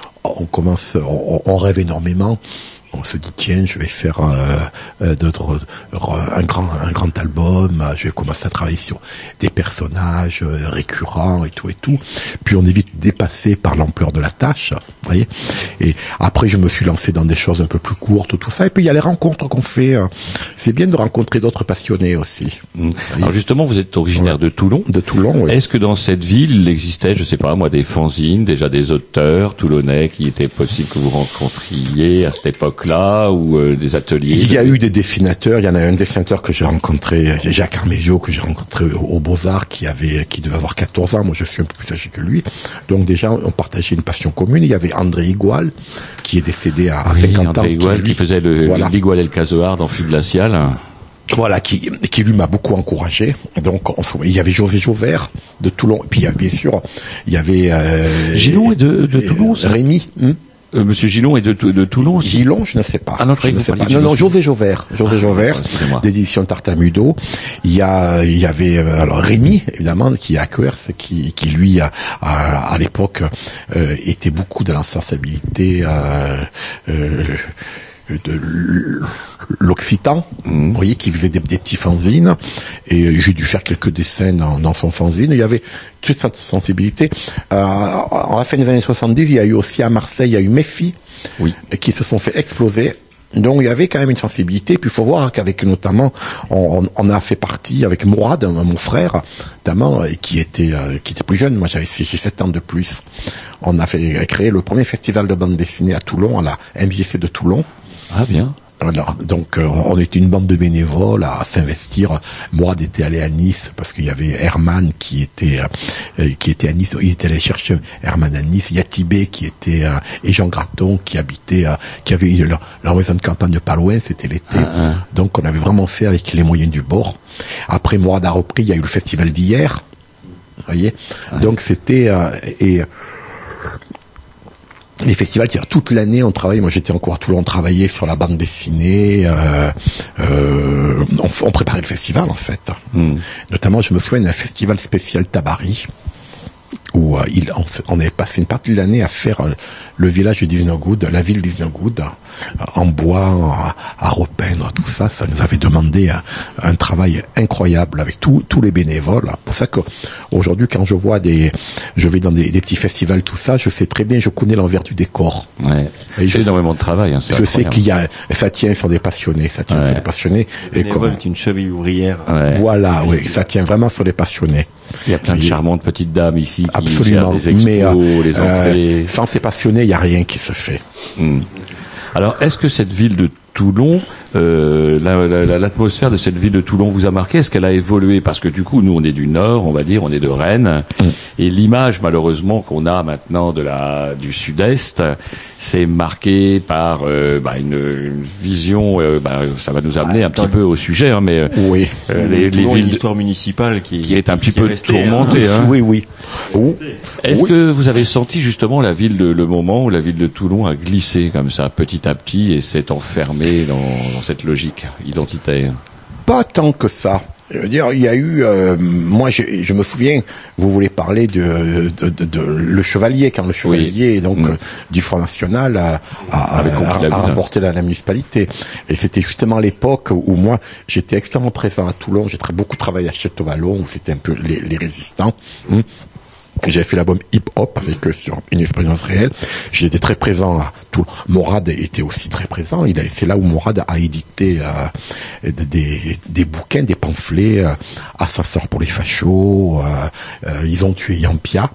On rêve énormément. On se dit tiens, je vais faire un grand album. Je vais commencer à travailler sur des personnages récurrents et tout. Puis on évite dépassé par l'ampleur de la tâche, vous voyez. Et après, je me suis lancé dans des choses un peu plus courtes, tout ça. Et puis, il y a les rencontres qu'on fait. C'est bien de rencontrer d'autres passionnés aussi. Alors justement, vous êtes originaire de Toulon. De Toulon, oui. Est-ce que dans cette ville, il existait, je sais pas moi, des fanzines, déjà des auteurs toulonnais qui était possible que vous rencontriez à cette époque-là, ou des ateliers? Il y a eu des dessinateurs. Il y en a un dessinateur que j'ai rencontré, Jacques Armésio, que j'ai rencontré au Beaux-Arts, qui devait avoir 14 ans. Moi, je suis un peu plus âgé que lui. Donc déjà, on partageait une passion commune. Il y avait André Igual, qui est décédé à 50 ans. André Igual, qui faisait l'Igual et le Casoard en Flux glacial. Voilà, qui lui m'a beaucoup encouragé. Donc, il y avait José Jauvert de Toulon. Et puis, bien sûr, il y avait Gillon est de Toulon, ça. Rémi. Monsieur Gillon est de Toulon. Gillon, je ne sais pas. Ah non, je ne sais pas. Non, José Jauvert. D'édition Tartamudo. Il y avait alors Rémi, évidemment, qui est à Quers, qui lui à l'époque était beaucoup dans la sensibilité de l'occitan, vous voyez, qui faisait des petits fanzines, et j'ai dû faire quelques dessins dans son fanzine. Il y avait toute cette sensibilité. En la fin des années 70, il y a eu aussi à Marseille, il y a eu Méfi, qui se sont fait exploser. Donc il y avait quand même une sensibilité. Puis il faut voir qu'avec notamment, on a fait partie avec Mourad, mon frère, notamment, qui était plus jeune. Moi j'ai 7 ans de plus. On a créé le premier festival de bande dessinée à Toulon, à la MJC de Toulon. Ah bien. Alors, donc on était une bande de bénévoles à s'investir. Mourad était allé à Nice parce qu'il y avait Herman qui était à Nice. Il était allé chercher Herman à Nice. Yatibé qui était et Jean Graton qui habitait qui avait leur maison de campagne pas loin. C'était l'été. Donc on avait vraiment fait avec les moyens du bord. Après Mourad a repris. Il y a eu le festival d'hier. Vous voyez. Donc c'était les festivals, toute l'année on travaillait. Moi j'étais encore à Toulon, on travaillait sur la bande dessinée, on préparait le festival en fait. Notamment je me souviens d'un festival spécial Tabari où on avait passé une partie de l'année à faire le village de Disnogood, la ville de Disnogood, en bois, à repeindre, tout ça. Ça nous avait demandé un travail incroyable avec tous les bénévoles. C'est pour ça que aujourd'hui, quand je vais dans des petits festivals, tout ça, je sais très bien, je connais l'envers du décor. Ouais. C'est énormément de travail. Je sais ça tient sur des passionnés, sur des passionnés. Et c'est une cheville ouvrière. Voilà, oui, ça tient vraiment sur des passionnés. Il y a plein de charmantes petites dames ici qui absolument, gèrent des expos, les entrées. Sans ces passionnés, il n'y a rien qui se fait. Alors, est-ce que cette ville de Toulon, l'atmosphère de cette ville de Toulon vous a marqué? Est-ce qu'elle a évolué? Parce que du coup, nous, on est du Nord, on va dire, on est de Rennes, et l'image, malheureusement, qu'on a maintenant du Sud-Est, c'est marqué par une vision. Ça va nous amener un petit peu au sujet, hein, mais oui. Les villes, l'histoire municipale qui est un petit peu tourmentée. Hein. Oui. Est-ce que vous avez senti justement le moment où la ville de Toulon a glissé comme ça, petit à petit, et s'est enfermée dans cette logique identitaire? Pas tant que ça. Je veux dire, il y a eu, moi, je me souviens, vous voulez parler de le Chevalier, quand le Chevalier, du Front National a remporté la municipalité. Et c'était justement l'époque où moi, j'étais extrêmement présent à Toulon, j'ai beaucoup travaillé à Château-Vallon, où c'était un peu les résistants. J'avais fait l'album Hip Hop avec eux sur une expérience réelle. J'étais très présent à tout. Mourad était aussi très présent. C'est là où Mourad a édité des bouquins, des pamphlets, Ascenseur pour les fachos. Ils ont tué Yampia.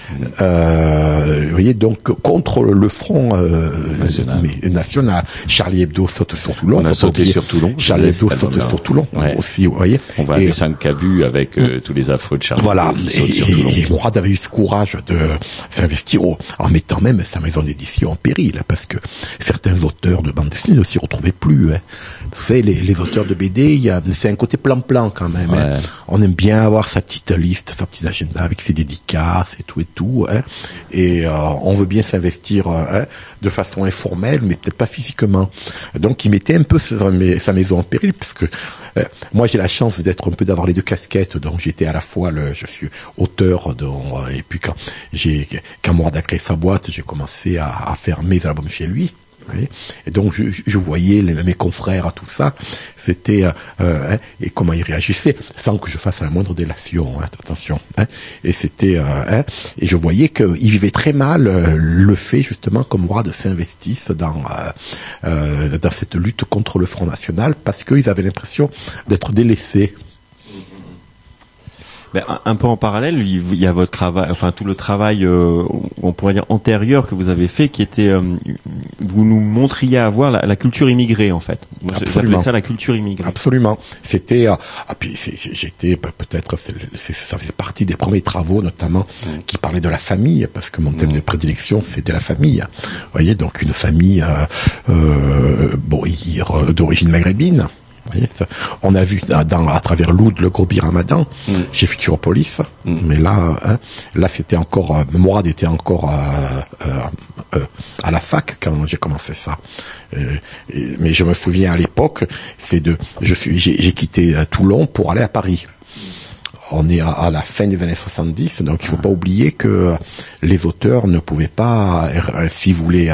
Vous voyez, donc contre le front national. Charlie Hebdo saute sur Toulon. On a sauté sur Toulon. Charlie Hebdo saute sur Toulon aussi, vous voyez. On va à des 5 cabus avec tous les affreux de Charlie. Voilà. Et Mourad avait eu ce courage de s'investir en mettant même sa maison d'édition en péril, parce que certains auteurs de bande dessinée ne s'y retrouvaient plus. Hein. Vous savez, les auteurs de BD, c'est un côté plan-plan quand même. Hein. On aime bien avoir sa petite liste, sa petite agenda avec ses dédicaces et tout. Hein. Et on veut bien s'investir de façon informelle, mais peut-être pas physiquement. Donc il mettait un peu sa maison en péril, parce que moi j'ai la chance d'avoir les deux casquettes. Donc j'étais à la fois je suis auteur, et puis quand Mourad a créé sa boîte, j'ai commencé à faire mes albums chez lui. Et donc je voyais mes confrères, tout ça, c'était et comment ils réagissaient, sans que je fasse la moindre délation, attention. Et c'était et je voyais qu'ils vivaient très mal le fait justement, comme moi, de s'investissent dans cette lutte contre le Front National, parce qu'ils avaient l'impression d'être délaissés. Ben, un peu en parallèle, il y a votre travail, enfin tout le travail, on pourrait dire antérieur que vous avez fait, qui était, vous nous montriez à voir la culture immigrée en fait. Moi, j'appelais ça la culture immigrée. Absolument. C'était, puis j'étais peut-être, ça faisait partie des premiers travaux notamment qui parlaient de la famille, parce que mon thème de prédilection c'était la famille. Vous voyez, donc une famille d'origine maghrébine. On a vu à travers l'Oud le gros Ramadan chez Futuropolis, mais là c'était encore Mourad était encore à la fac quand j'ai commencé ça. Mais je me souviens à l'époque, j'ai quitté Toulon pour aller à Paris. On est à la fin des années 70, donc il faut pas oublier que les auteurs ne pouvaient pas, s'ils voulaient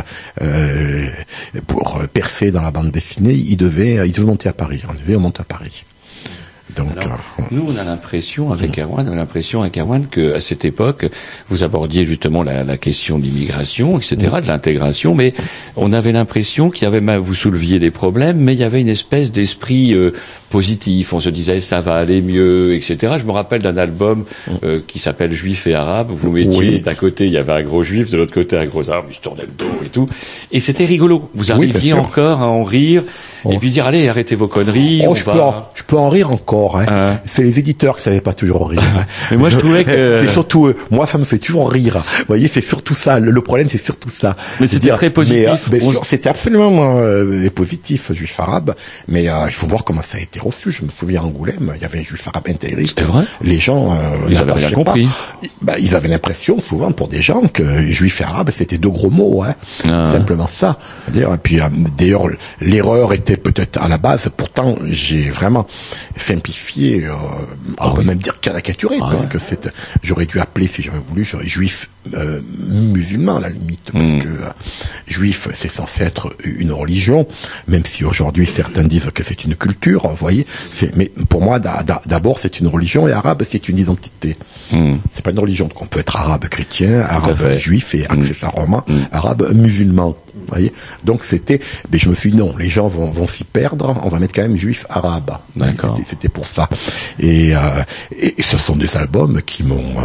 pour percer dans la bande dessinée, ils devaient monter à Paris. On monte à Paris. Donc, alors, nous, on a l'impression avec Erwan, que à cette époque, vous abordiez justement la question de l'immigration, etc., de l'intégration, mais on avait l'impression qu'il y avait, vous souleviez des problèmes, mais il y avait une espèce d'esprit positif. On se disait ça va aller mieux, etc. Je me rappelle d'un album qui s'appelle Juifs et Arabes. Vous mettiez d'un côté il y avait un gros juif, de l'autre côté un gros arabe, il se tournait le dos et tout, et c'était rigolo. Vous arriviez encore à en rire. Et puis dire, allez, arrêtez vos conneries. Je peux en rire encore. C'est les éditeurs qui savaient pas toujours rire. Mais moi, je trouvais que... C'est surtout, moi, ça me fait toujours rire. Vous voyez, c'est surtout ça. Le problème, c'est surtout ça. Mais c'était très positif. C'était absolument positif, juif arabe. Mais il faut voir comment ça a été reçu. Je me souviens à Angoulême, il y avait un juif arabe intégriste. C'est vrai. Les gens, ils avaient rien compris. Ils avaient l'impression, souvent, pour des gens, que juif et arabe, c'était deux gros mots. Simplement ça. Et puis, d'ailleurs, l'erreur était peut-être à la base, pourtant j'ai vraiment simplifié, on peut même dire caricaturé, parce que j'aurais dû appeler, si j'avais voulu, juif musulman à la limite, parce que juif c'est censé être une religion, même si aujourd'hui certains disent que c'est une culture, vous voyez, mais pour moi d'abord c'est une religion, et arabe c'est une identité. C'est pas une religion, donc on peut être arabe chrétien, arabe juif et accessoirement arabe musulman. Vous voyez, donc mais je me suis dit non, les gens vont s'y perdre, on va mettre quand même juif arabe. D'accord. C'était pour ça. Et ce sont des albums qui m'ont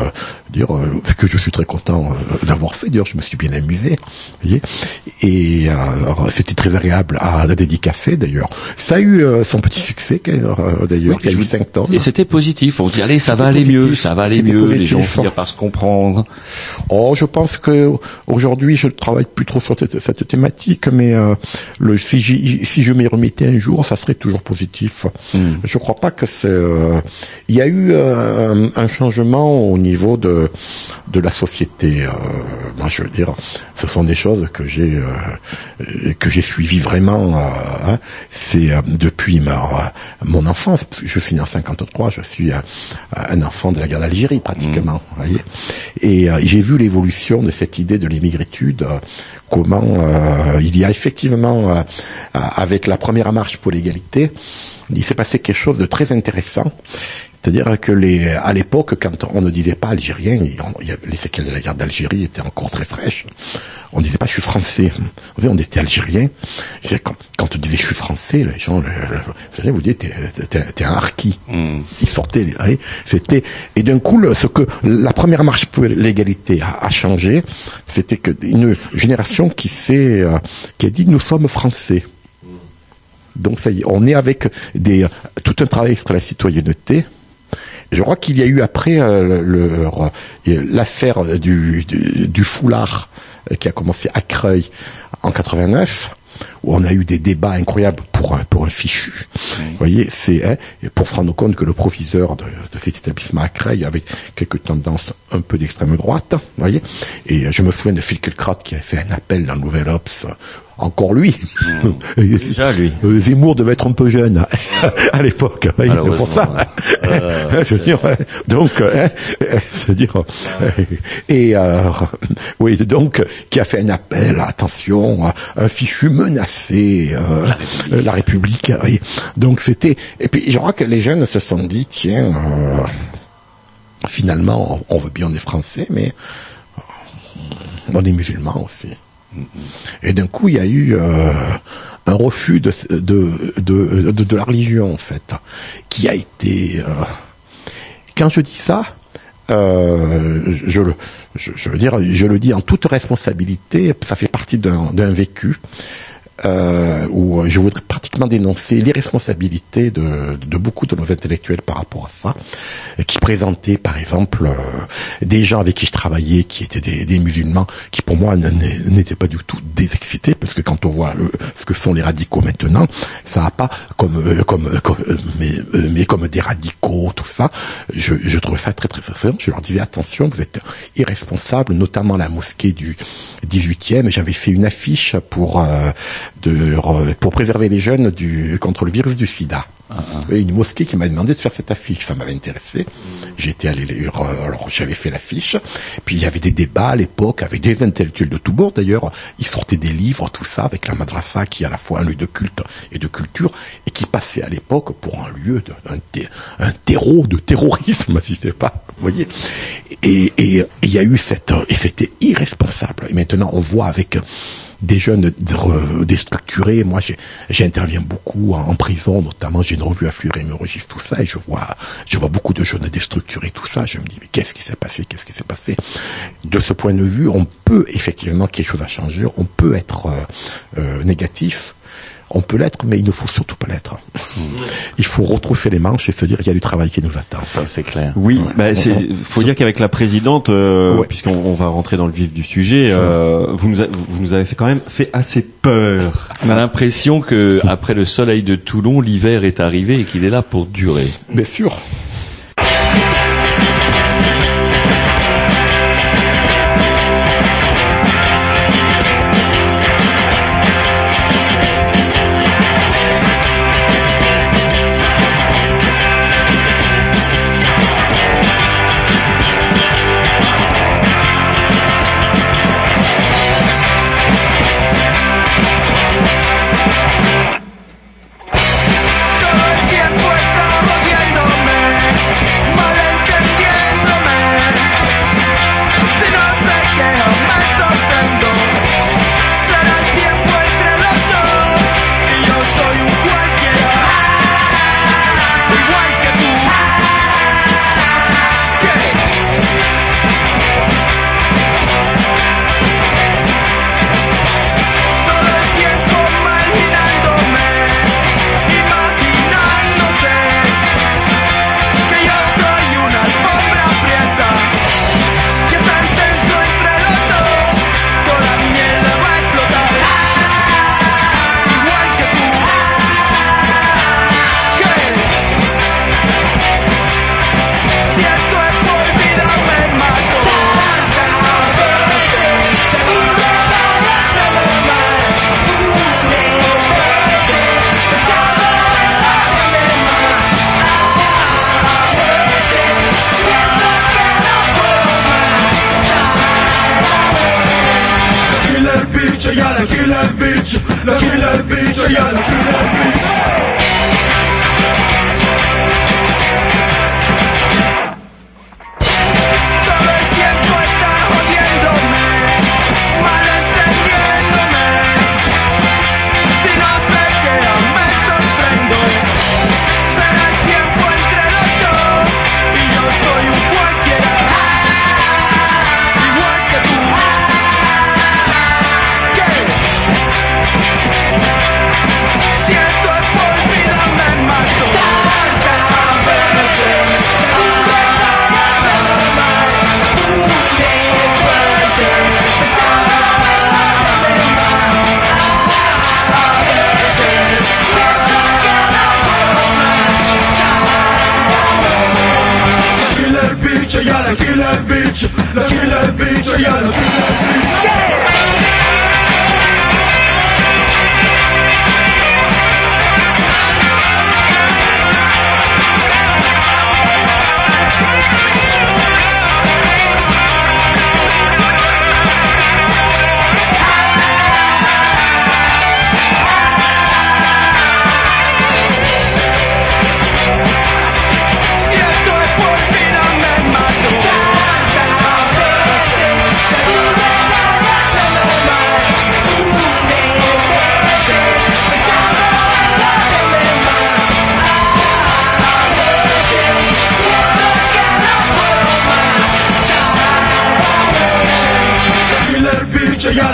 que je suis très content d'avoir fait. D'ailleurs, je me suis bien amusé. Vous voyez, et c'était très agréable à dédicacer. D'ailleurs, ça a eu son petit succès. D'ailleurs, il y a eu 5 tomes. Et c'était positif. On se dit allez, ça va aller mieux, ça va aller mieux. Les gens finiront par se comprendre. Oh, je pense que aujourd'hui, je travaille plus trop sur cette thématique, mais si je m'y remettais un jour, ça serait toujours positif. Je crois pas que il y a eu un changement au niveau de la société. Moi, je veux dire, ce sont des choses que j'ai suivies vraiment. C'est depuis mon enfance. Je suis né en 53. Je suis un enfant de la guerre d'Algérie pratiquement. Vous voyez, et j'ai vu l'évolution de cette idée de l'immigritude. Comment il y a effectivement, avec la première marche pour l'égalité, il s'est passé quelque chose de très intéressant. C'est-à-dire que à l'époque, quand on ne disait pas algérien, les séquelles de la guerre d'Algérie étaient encore très fraîches. On disait pas je suis français. Vous savez, on était algérien. Quand on disait je suis français, les gens, vous dites t'es un harki. Ils sortaient. C'était, et d'un coup, la première marche pour l'égalité a changé. C'était que une génération qui a dit nous sommes français. Donc ça y est, on est avec tout un travail sur la citoyenneté. Je crois qu'il y a eu après l'affaire du foulard qui a commencé à Creuil en 89, où on a eu des débats incroyables pour un fichu. Vous voyez, c'est pour se rendre compte que le proviseur de cet établissement à Creil avait quelques tendances un peu d'extrême droite. Vous voyez, et je me souviens de Phil Kilcrott qui avait fait un appel dans le Nouvel Obs. Encore lui. Déjà lui. Zemmour devait être un peu jeune à l'époque. C'est pour ça. Oui, donc qui a fait un appel, attention, un fichu menacé, la République. Oui. Donc c'était. Et puis je crois que les jeunes se sont dit, tiens, finalement, on veut bien, on est français, mais on est musulmans aussi. Et d'un coup, il y a eu un refus de la religion, en fait, qui a été. Quand je dis ça, je veux dire, je le dis en toute responsabilité. Ça fait partie d'un vécu. Où je voudrais pratiquement dénoncer l'irresponsabilité de beaucoup de nos intellectuels par rapport à ça, qui présentaient par exemple des gens avec qui je travaillais qui étaient des musulmans, qui pour moi n'étaient pas du tout désexcités, parce que quand on voit ce que sont les radicaux maintenant, ça va pas comme des radicaux, tout ça. Je trouvais ça très très sincère. Je leur disais attention, vous êtes irresponsables, notamment la mosquée du 18e. J'avais fait une affiche pour préserver les jeunes contre le virus du sida. Et une mosquée qui m'a demandé de faire cette affiche, ça m'avait intéressé. J'étais allé lire, alors j'avais fait l'affiche. Puis il y avait des débats à l'époque avec des intellectuels de tous bords. D'ailleurs, ils sortaient des livres, tout ça, avec la madrasa qui est à la fois un lieu de culte et de culture, et qui passait à l'époque pour un lieu un terreau de terrorisme, si c'est pas, vous voyez. Et il y a eu et c'était irresponsable. Et maintenant, on voit avec des jeunes déstructurés. Moi, j'interviens beaucoup en prison, notamment. J'ai une revue à Fleury, me registre tout ça, et je vois beaucoup de jeunes déstructurés, tout ça. Je me dis, mais qu'est-ce qui s'est passé? De ce point de vue, on peut effectivement quelque chose a changé. On peut être négatif. On peut l'être, mais il ne faut surtout pas l'être. Il faut retrousser les manches et se dire qu'il y a du travail qui nous attend. Ça, c'est clair. Oui, faut dire qu'avec la présidente, puisqu'on va rentrer dans le vif du sujet, vous nous avez quand même fait assez peur. On a l'impression que après le soleil de Toulon, l'hiver est arrivé et qu'il est là pour durer. Bien sûr. Siento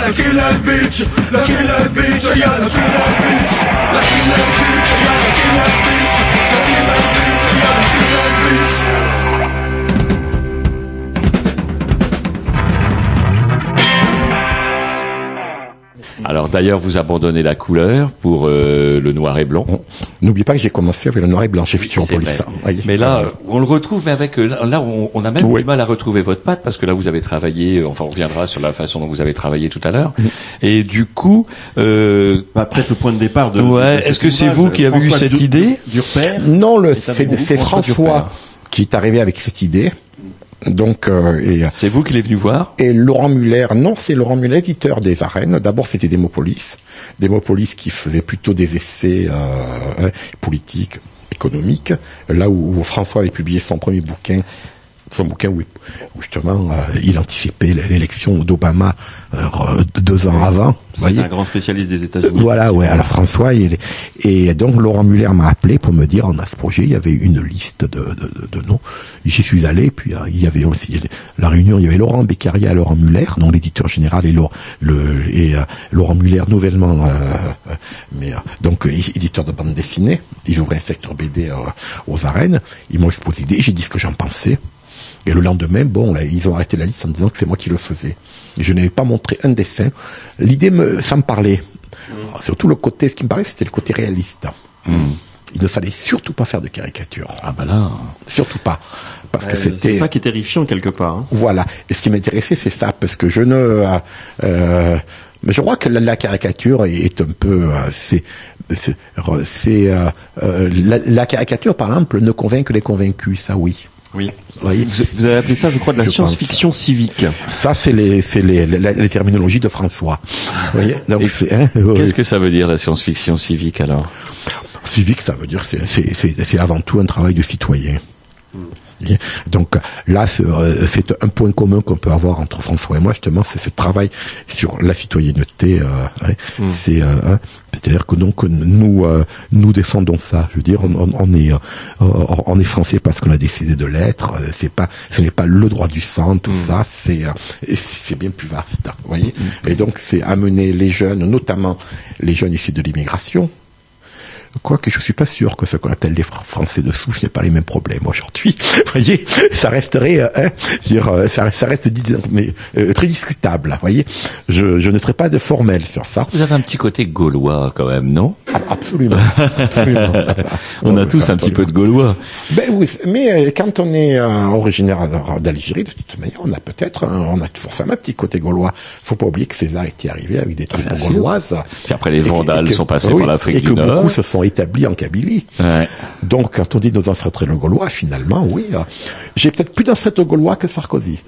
la killer bitch, la killer bitch, y a la killer bitch, la killer bitch, y a la killer bitch, la killer bitch, y a la killer bitch. Alors d'ailleurs, vous abandonnez la couleur pour le noir et blanc. N'oubliez pas que j'ai commencé avec le noir et blanc chez Futuropolis. Mais là, on le retrouve, mais avec là, on a même du mal à retrouver votre patte parce que là, vous avez travaillé. Enfin, on reviendra sur la façon dont vous avez travaillé tout à l'heure. Et du coup, peut-être le point de départ de. Ouais. Est-ce que c'est vous qui avez eu cette idée d'Urper? Non, c'est François qui est arrivé avec cette idée. Donc, c'est vous qui l'êtes venu voir. Et Laurent Muller, non, c'est Laurent Muller, éditeur des arènes. D'abord, c'était Démopolis qui faisait plutôt des essais politiques, économiques. Là où François avait publié son premier bouquin. Son bouquin où justement il anticipait l'élection d'Obama 2 ans avant. C'est un grand spécialiste des États-Unis. Voilà, ouais. Alors François, et donc Laurent Muller m'a appelé pour me dire on a ce projet. Il y avait une liste de noms. J'y suis allé. Puis il y avait aussi la réunion. Il y avait Laurent Beccaria, Laurent Muller, donc l'éditeur général, et Laurent Muller nouvellement, donc éditeur de bande dessinée. Ils ouvraient un secteur BD aux arènes. Ils m'ont exposé l'idée. J'ai dit ce que j'en pensais. Et le lendemain, ils ont arrêté la liste en disant que c'est moi qui le faisais. Et je n'avais pas montré un dessin. L'idée ça me parlait. Alors, surtout ce qui me parlait, c'était le côté réaliste. Il ne fallait surtout pas faire de caricature. Ah ben là. Surtout pas. Parce que c'était. C'est ça qui est terrifiant quelque part. Hein. Voilà. Et ce qui m'intéressait, c'est ça, parce que mais je crois que la caricature est un peu, la caricature, par exemple, ne convainc que les convaincus, ça oui. Oui. Vous avez appelé ça, je crois, de la science-fiction civique. Ça, c'est les terminologies de François. Vous voyez. Donc, qu'est-ce que ça veut dire, la science-fiction civique, alors? Civique, ça veut dire, c'est avant tout un travail de citoyen. Donc là, c'est un point commun qu'on peut avoir entre François et moi, justement, c'est ce travail sur la citoyenneté. C'est-à-dire que donc nous défendons ça. Je veux dire, on est français parce qu'on a décidé de l'être. Ce n'est pas le droit du sang, tout ça. C'est bien plus vaste. Vous voyez. Et donc c'est amener les jeunes, notamment les jeunes issus de l'immigration. Quoique je suis pas sûr que ce qu'on appelle les Français de souche n'ait pas les mêmes problèmes aujourd'hui. Vous voyez, ça resterait, ça reste très discutable. Vous voyez, je ne serai pas de formel sur ça. Vous avez un petit côté gaulois quand même, non? Absolument. On a tous un petit peu de gaulois. Mais quand on est originaire d'Algérie, de toute manière, on a forcément un petit côté gaulois. Faut pas oublier que César était arrivé avec des troupes gauloises. Puis après les Vandales sont passés par l'Afrique du Nord. Et que beaucoup se sont établis en Kabylie. Ouais. Donc, quand on dit nos ancêtres gaulois, finalement, oui, j'ai peut-être plus d'ancêtres gaulois que Sarkozy.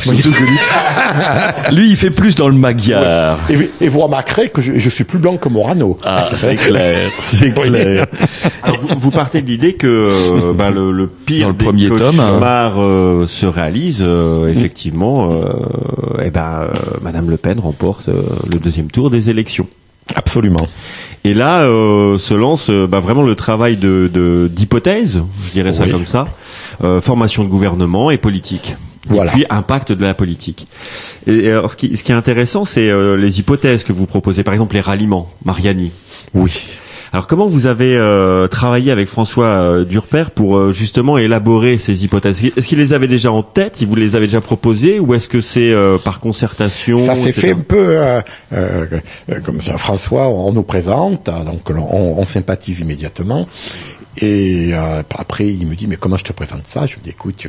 Lui, il fait plus dans le magyar. Ouais. Et vous remarquerez que je suis plus blanc que Morano. Ah, c'est clair, c'est clair. Alors, vous partez de l'idée que le pire des cauchemars se réalise, effectivement, Madame Le Pen remporte le 2e tour des élections. Absolument. Et là se lance vraiment le travail d'hypothèse, je dirais ça comme ça, formation de gouvernement et politique. Voilà. Et puis impact de la politique. Et alors ce qui est intéressant, c'est les hypothèses que vous proposez, par exemple les ralliements, Mariani. Oui. Alors comment vous avez travaillé avec François Durper pour justement élaborer ces hypothèses? Est-ce qu'il les avait déjà en tête, il vous les avait déjà proposées, ou est-ce que c'est par concertation? Ça s'est fait un peu comme ça. François, on nous présente, donc on sympathise immédiatement. Et après, il me dit, mais comment je te présente ça? Je lui dis, écoute,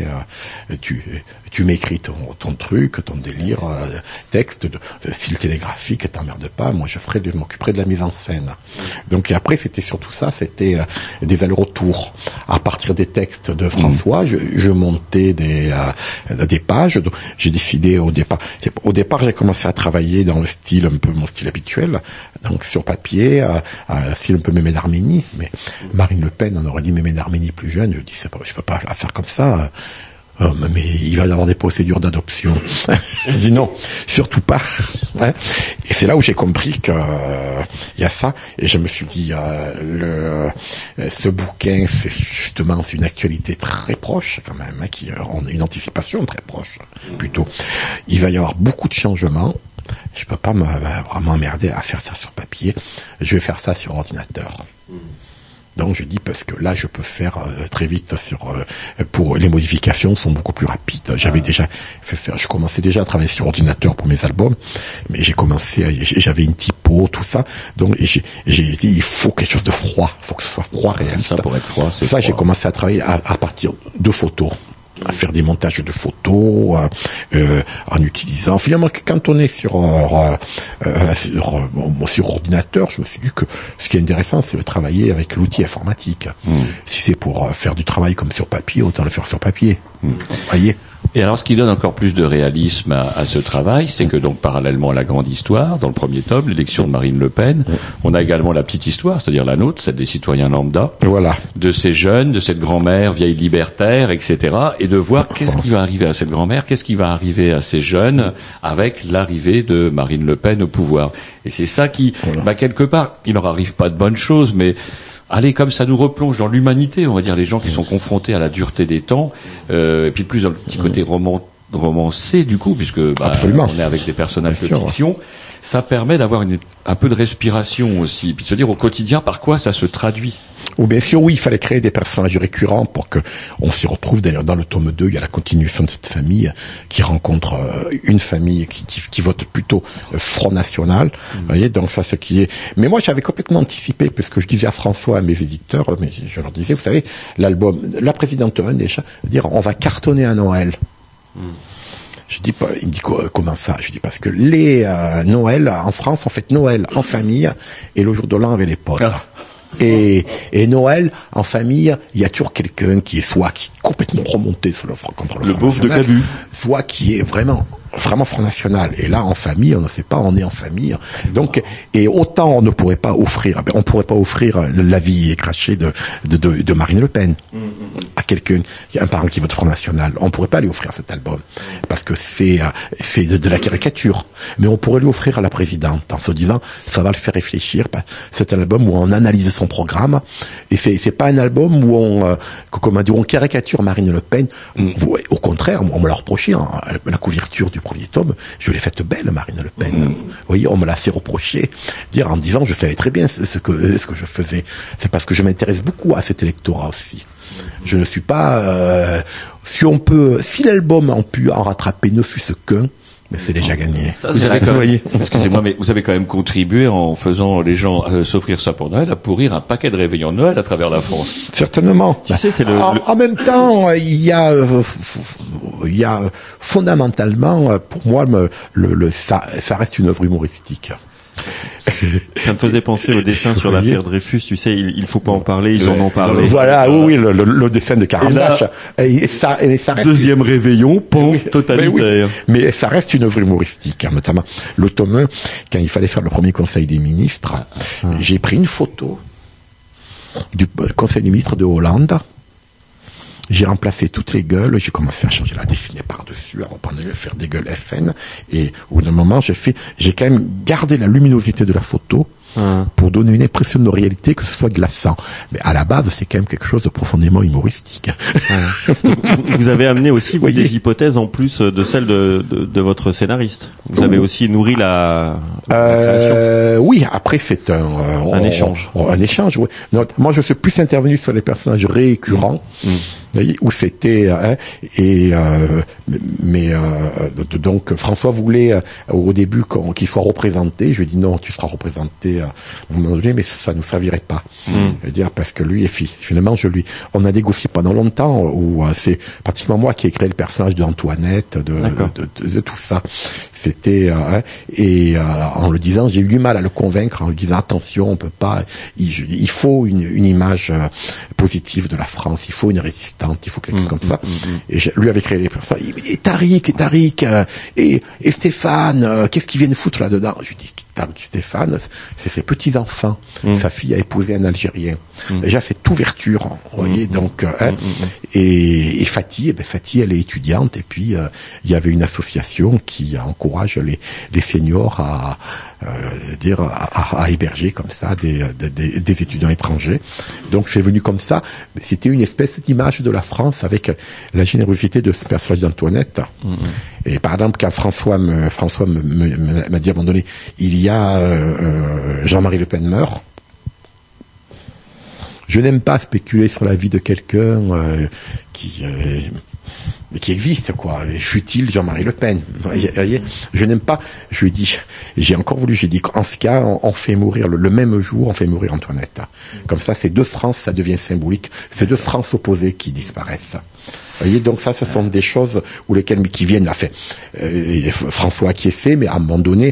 tu m'écris ton truc, ton délire, texte, style télégraphique, t'emmerde pas, moi je m'occuperai de la mise en scène. Donc après, c'était surtout ça, c'était des allers-retours. À partir des textes de François, je montais des pages. Donc, j'ai décidé au départ, j'ai commencé à travailler dans le style, un peu mon style habituel, donc sur papier, un style un peu Mémé d'Arménie, mais Marine Le Pen, on aurait dit Mémé d'Arménie plus jeune, je dis, je peux pas la faire comme ça. Mais il va y avoir des procédures d'adoption. Je dis non, surtout pas. Hein. Et c'est là où j'ai compris que il y a ça. Et je me suis dit, ce bouquin, c'est justement une actualité très proche quand même, hein, on a une anticipation très proche, plutôt. Il va y avoir beaucoup de changements. je peux pas vraiment m'emmerder à faire ça sur papier. Je vais faire ça sur ordinateur. Donc je dis parce que là je peux faire très vite pour les modifications sont beaucoup plus rapides. J'avais déjà fait faire, je commençais déjà à travailler sur ordinateur pour mes albums, mais j'avais une typo, tout ça. Donc j'ai dit il faut quelque chose de froid, il faut que ce soit froid, réaliste. Ça pour être froid, c'est ça froid. J'ai commencé à travailler à partir de photos. À faire des montages de photos en utilisant finalement que quand on est sur ordinateur, je me suis dit que ce qui est intéressant c'est de travailler avec l'outil informatique. Si c'est pour faire du travail comme sur papier, autant le faire sur papier. Vous voyez. Et alors, ce qui donne encore plus de réalisme à ce travail, c'est que donc, parallèlement à la grande histoire, dans le premier tome, l'élection de Marine Le Pen, on a également la petite histoire, c'est-à-dire la nôtre, celle des citoyens lambda, voilà, de ces jeunes, de cette grand-mère vieille libertaire, etc., et de voir qu'est-ce qui va arriver à cette grand-mère, qu'est-ce qui va arriver à ces jeunes avec l'arrivée de Marine Le Pen au pouvoir. Et c'est ça qui, quelque part, il leur arrive pas de bonnes choses, mais allez, comme ça nous replonge dans l'humanité, on va dire, les gens qui sont confrontés à la dureté des temps, et puis plus dans le petit côté romancé du coup, puisque on est avec des personnages de fiction, ça permet d'avoir un peu de respiration aussi, puis de se dire au quotidien par quoi ça se traduit. Ou bien sûr, oui, il fallait créer des personnages récurrents pour que on s'y retrouve. D'ailleurs, dans le tome 2, il y a la continuation de cette famille qui rencontre une famille qui vote plutôt Front National. Vous voyez, donc ça, ce qui est. Mais moi, j'avais complètement anticipé, puisque je disais à François, à mes éditeurs, mais je leur disais, vous savez, l'album, la présidente 1 déjà, dire, on va cartonner à Noël. Je dis pas, il me dit comment ça? Je dis parce que les Noël en France, on fête Noël en famille et le jour de l'an avec les potes. Et Noël en famille, il y a toujours quelqu'un qui est soit qui est complètement remonté sur le Front contre le beauf de Cabu, soit qui est vraiment Front National. Et là, en famille, on ne sait pas, on est en famille. Donc, et autant on ne pourrait pas offrir, on pourrait pas offrir la vie crachée de Marine Le Pen à quelqu'un, un parent qui vote Front National. On pourrait pas lui offrir cet album parce que c'est de la caricature. Mais on pourrait lui offrir à la présidente en se disant, ça va le faire réfléchir. C'est un album où on analyse son programme et c'est pas un album où on caricature Marine Le Pen. Au contraire, on me l'a reproché, la couverture du premier tome, je l'ai faite belle, Marine Le Pen. Vous voyez, on me l'a fait reprocher, en disant, je savais très bien ce que je faisais. C'est parce que je m'intéresse beaucoup à cet électorat aussi. Je ne suis pas, si l'album a pu en rattraper ne fût-ce qu'un, mais c'est déjà gagné. Excusez-moi, mais vous avez quand même contribué en faisant les gens s'offrir ça pour Noël, à pourrir un paquet de réveillons de Noël à travers la France. Certainement. Tu sais, c'est en même temps, il y a fondamentalement, pour moi, ça reste une œuvre humoristique. Ça me faisait penser au dessin sur l'affaire Dreyfus, tu sais, il faut pas en parler, ils en ont parlé. Voilà, oui, le dessin de Carambache. Et ça reste deuxième réveillon, totalitaire. Mais ça reste une œuvre humoristique, notamment le tome 1, quand il fallait faire le premier conseil des ministres, j'ai pris une photo du conseil des ministres de Hollande. J'ai remplacé toutes les gueules, j'ai commencé à changer la dessiner par-dessus, à reprendre faire des gueules FN, et au bout d'un moment, j'ai quand même gardé la luminosité de la photo, pour donner une impression de réalité que ce soit glaçant. Mais à la base, c'est quand même quelque chose de profondément humoristique. Vous avez amené aussi des hypothèses en plus de celles de votre scénariste. Vous avez aussi nourri la création. Oui, après c'est un échange. Un échange, oui. Non, moi, je suis plus intervenu sur les personnages récurrents. Où c'était donc François voulait au début qu'il soit représenté. Je lui ai dit non, tu seras représenté à un moment donné, mais ça nous servirait pas. Je veux dire, parce que lui, finalement, on a négocié pendant longtemps où c'est pratiquement moi qui ai créé le personnage d'Antoinette, de tout ça. C'était en le disant, j'ai eu du mal à le convaincre en lui disant attention, on peut pas, il faut une image positive de la France, il faut une résistance. Il faut quelqu'un comme ça. Et lui avait créé les personnages. Et Tariq, et Stéphane, qu'est-ce qu'ils viennent foutre là-dedans? Je lui dis, Stéphane, c'est ses petits-enfants. Sa fille a épousé un Algérien. Déjà, cette ouverture, vous voyez, donc, et Fatih, Fatih, elle est étudiante, et puis, il y avait une association qui encourage les seniors à héberger comme ça des étudiants étrangers. Donc c'est venu comme ça. C'était une espèce d'image de la France avec la générosité de ce personnage d'Antoinette. Et par exemple, quand François m'a dit à un moment donné, il y a Jean-Marie Le Pen meurt. Je n'aime pas spéculer sur la vie de quelqu'un qui existe, quoi. Fut-il Jean-Marie Le Pen. Voyez, je n'aime pas. Je lui ai dit, j'ai dit qu'en ce cas, on fait mourir le même jour, on fait mourir Antoinette. Comme ça, ces deux France, ça devient symbolique. Ces deux France opposées qui disparaissent. Vous voyez, donc ça, ce sont des choses qui viennent. Enfin, François acquiesçait, mais à un moment donné,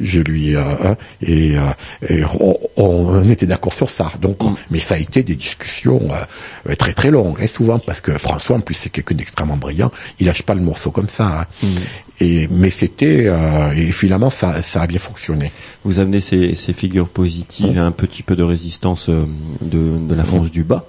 on était d'accord sur ça. Donc, mais ça a été des discussions très très longues, souvent, parce que François, en plus, c'est quelqu'un d'extrêmement brillant. Il lâche pas le morceau comme ça. Mais c'était et finalement, ça a bien fonctionné. Vous amenez ces figures positives et un petit peu de résistance de la France du bas.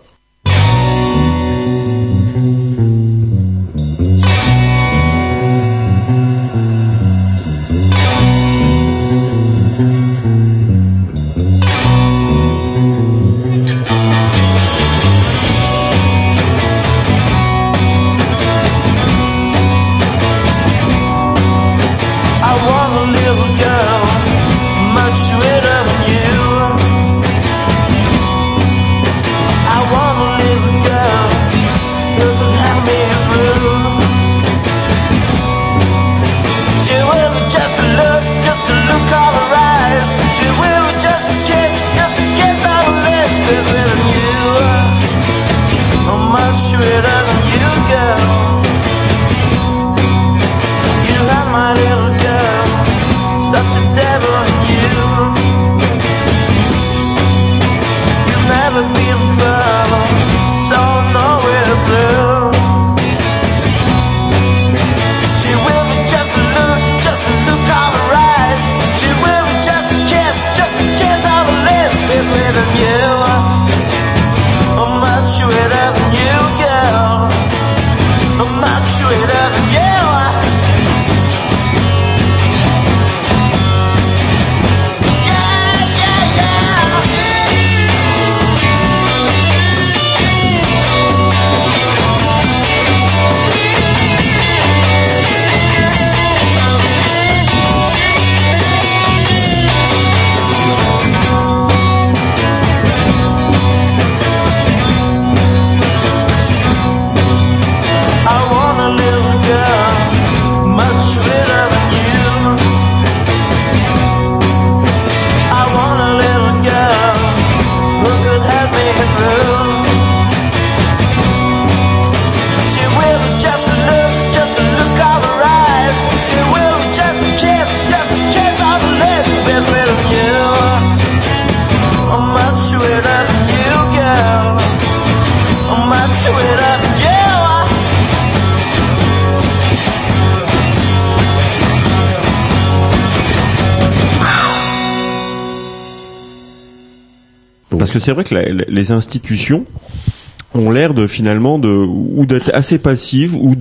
Parce que c'est vrai que les institutions ont l'air de finalement ou d'être assez passives ou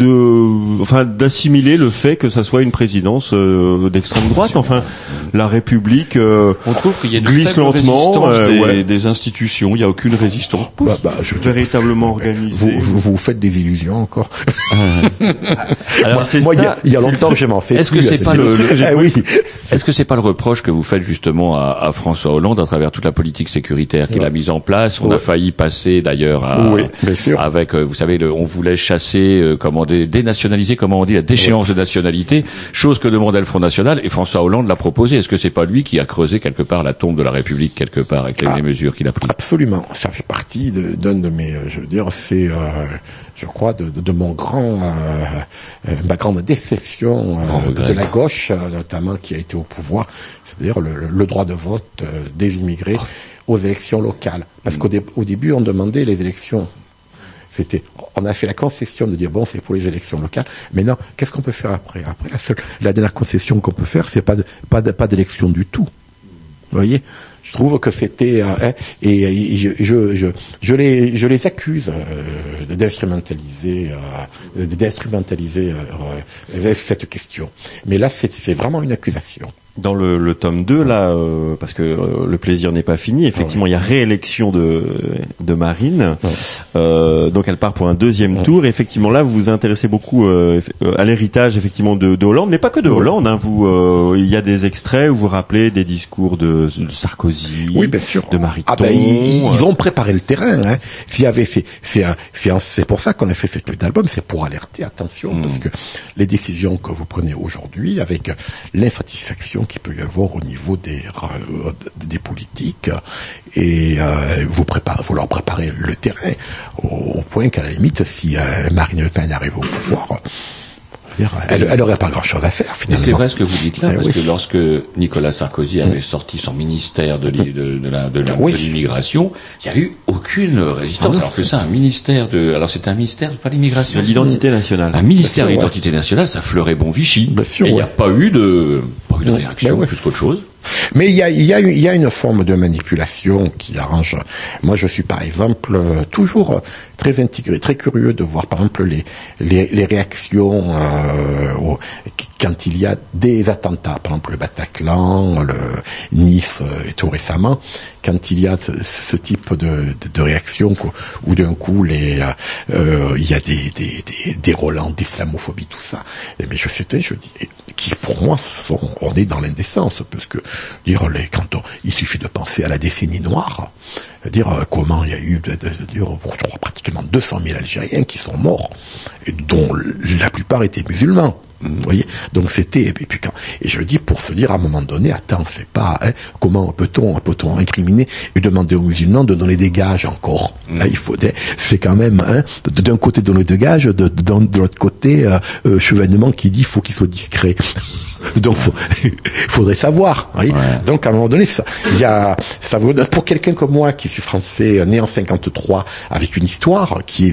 d'assimiler le fait que ça soit une présidence d'extrême droite. Enfin, la République on trouve qu'il y a une glisse lentement des institutions. Il n'y a aucune résistance. Je véritablement organisée. Vous faites des illusions encore. Alors il y a longtemps que je m'en fais. Est-ce que c'est pas est-ce que c'est pas le reproche que vous faites justement à François Hollande à travers toute la politique sécuritaire qu'il a mise en place? On a failli passer d'ailleurs avec, vous savez, on voulait chasser, dénationaliser, la déchéance de nationalité, chose que demandait le Front National, et François Hollande l'a proposé. Est-ce que c'est pas lui qui a creusé quelque part la tombe de la République quelque part avec les mesures qu'il a prises? Absolument. Ça fait partie d'un de mes, c'est, je crois, de mon ma grande déception de la gauche, notamment qui a été au pouvoir, c'est-à-dire le droit de vote des immigrés aux élections locales. Parce qu'au début, on demandait les élections. On a fait la concession de dire bon, c'est pour les élections locales. Mais non, qu'est-ce qu'on peut faire après? Après, la dernière concession qu'on peut faire, c'est pas d'élection du tout. Vous voyez? Je trouve que c'était et je les accuse d'instrumentaliser cette question. Mais là, c'est vraiment une accusation. Dans le tome 2, là, parce que le plaisir n'est pas fini, effectivement, il y a réélection de Marine. Donc elle part pour un deuxième tour. Et effectivement, là, vous vous intéressez beaucoup à l'héritage, effectivement, de Hollande, mais pas que de Hollande. Hein, il y a des extraits où vous rappelez des discours de Sarkozy, oui, bien sûr. de Mariton. Ah ben, ils ont préparé le terrain. Hein. S'il y avait c'est pour ça qu'on a fait ce petit album, c'est pour alerter, attention, parce que les décisions que vous prenez aujourd'hui, avec l'insatisfaction qu'il peut y avoir au niveau des politiques, et vous leur préparez le terrain au point qu'à la limite, si Marine Le Pen arrive au pouvoir, elle aurait pas grand-chose à faire, finalement. Mais c'est vrai ce que vous dites là, parce oui. que lorsque Nicolas Sarkozy avait sorti son ministère de l'immigration, il n'y a eu aucune résistance. Alors que ça, alors c'était un ministère, pas l'immigration. De l'identité nationale. Un ministère de l'identité nationale, ça fleurait bon Vichy. sûr, et il n'y a pas eu de réaction, plus qu'autre chose. Mais il y a une forme de manipulation qui arrange. Moi, je suis par exemple toujours très intégré, très curieux de voir par exemple les réactions quand il y a des attentats, par exemple le Bataclan, le Nice et tout récemment, quand il y a ce type de réaction où d'un coup il y a des relents d'islamophobie, tout ça. Et bien je dis qui pour moi on est dans l'indécence, parce que il suffit de penser à la décennie noire, comment il y a eu je crois pratiquement 200 000 Algériens qui sont morts, et dont la plupart étaient musulmans. Vous voyez, donc c'était et je dis pour se dire à un moment donné, attends, c'est pas comment peut-on incriminer et demander aux musulmans de donner des gages encore. Il faut c'est quand même d'un côté donner des gages, de l'autre côté Chevènement qui dit faut qu'il soit discret. Donc faudrait savoir. Oui. Ouais. Donc à un moment donné, ça vaut pour quelqu'un comme moi qui suis français, né en 53, avec une histoire qui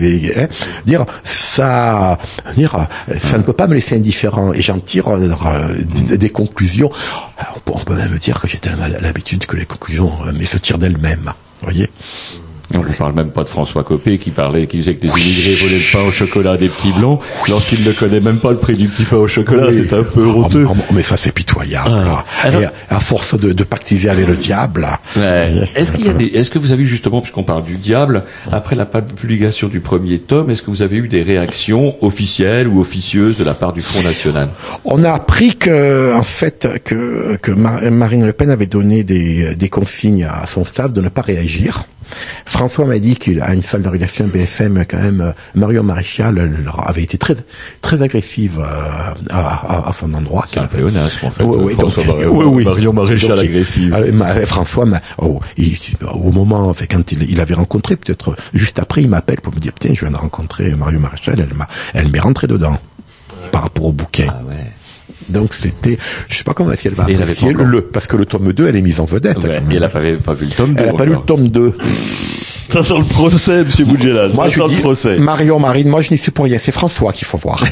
ça ne peut pas me laisser indifférent, et j'en tire des conclusions. On peut même dire que j'ai tellement l'habitude que les conclusions se tirent d'elles-mêmes. Vous voyez. On ne parle même pas de François Copé qui disait que des immigrés volaient le pain au chocolat des petits blancs, lorsqu'il ne connaît même pas le prix du petit pain au chocolat. Oui. C'est un peu honteux. Mais ça, c'est pitoyable. Alors, et à force de pactiser avec le diable. Ouais. Est-ce que vous avez eu justement, puisqu'on parle du diable, après la publication du premier tome, est-ce que vous avez eu des réactions officielles ou officieuses de la part du Front National? On a appris que Marine Le Pen avait donné des consignes à son staff de ne pas réagir. François m'a dit qu'il a une salle de rédaction BFM quand même. Marion Maréchal avait été très très agressive à son endroit. C'est un pléonasme en fait. Oui, Marion Maréchal agressive. François, au moment, quand il avait rencontré, peut-être juste après, il m'appelle pour me dire putain, je viens de rencontrer Marion Maréchal. Elle m'est rentrée dedans par rapport au bouquin. Ah ouais. Donc c'était, je sais pas comment est-ce qu'elle va apprécier parce que le tome 2, elle est mise en vedette. Ouais, et elle n'a pas vu le tome 2. Elle n'a pas lu le tome 2. Ça sent le procès, monsieur Boudjelal. Moi, ça sent le procès. Marine, moi, je n'y suis pour rien. C'est François qu'il faut voir.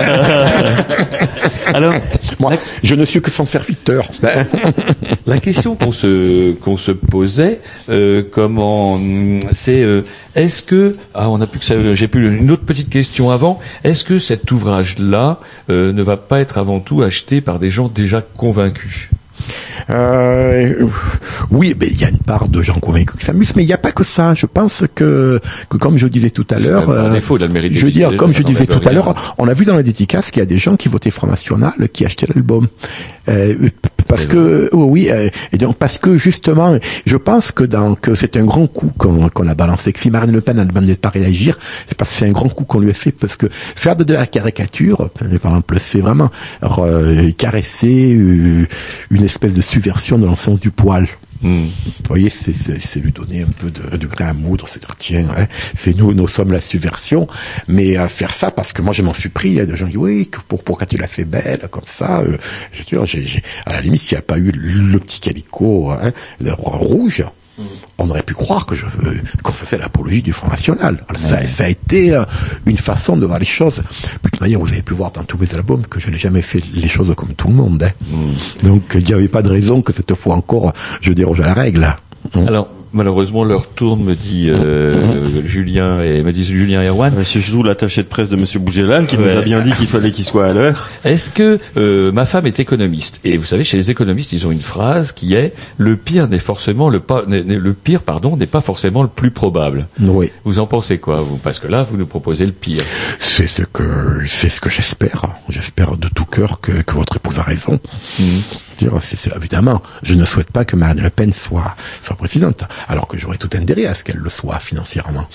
Alors, moi, je ne suis que son serviteur. La question qu'on se posait, est-ce que, j'ai plus une autre petite question avant. Est-ce que cet ouvrage-là ne va pas être avant tout acheté par des gens déjà convaincus? Oui, mais il y a une part de gens convaincus que ça s'amusent, mais il n'y a pas que ça. Je pense que comme je disais tout à l'heure, je veux dire, comme je disais tout à l'heure, on a vu dans la dédicace qu'il y a des gens qui votaient Front National, qui achetaient l'album. Parce que et donc parce que justement, je pense que c'est un grand coup qu'on a balancé. Que si Marine Le Pen a demandé de pas réagir, c'est parce que c'est un grand coup qu'on lui a fait, parce que faire de la caricature, par exemple, c'est vraiment caresser une espèce de subversion de l'ensemble du poil. Vous voyez, c'est lui donner un peu de grain à moudre, c'est dire tiens, c'est nous sommes la subversion, mais faire ça parce que moi je m'en suis pris, il y a des gens qui disent oui, pourquoi tu l'as fait belle comme ça, à la limite s'il n'y a pas eu le petit calicot rouge, on aurait pu croire qu'on faisait l'apologie du Front National. Alors, ça a été une façon de voir les choses. De toute manière, vous avez pu voir dans tous mes albums que je n'ai jamais fait les choses comme tout le monde. Donc, il n'y avait pas de raison que cette fois encore, je déroge à la règle. Alors, Malheureusement, l'heure tourne, me dit Julien et Erwan. C'est surtout l'attaché de presse de Monsieur Bougelal qui nous a bien dit qu'il fallait qu'il soit à l'heure. Est-ce que ma femme est économiste? Et vous savez, chez les économistes, ils ont une phrase qui est le pire n'est pas forcément le plus probable. Oui. Vous en pensez quoi, vous? Parce que là, vous nous proposez le pire. C'est ce que j'espère. J'espère de tout cœur que votre épouse a raison. Évidemment, je ne souhaite pas que Marine Le Pen soit présidente, alors que j'aurais tout intérêt à ce qu'elle le soit financièrement.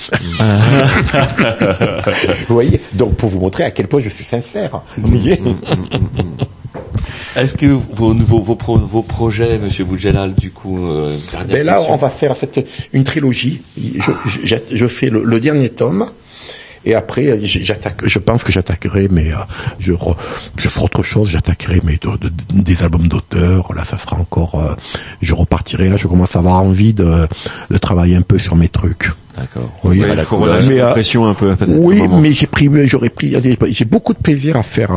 Vous voyez, donc pour vous montrer à quel point je suis sincère. Vous voyez. Est-ce que vos projets, Monsieur Bougelal, du coup, ben là, on va faire une trilogie. Je fais le dernier tome. Et après, je pense que j'attaquerai, mais je ferai autre chose. J'attaquerai des albums d'auteurs. Là, ça sera encore. Je repartirai. Là, je commence à avoir envie de travailler un peu sur mes trucs. D'accord. Oui, la corrélation, la pression un peu. Oui, mais j'ai beaucoup de plaisir à faire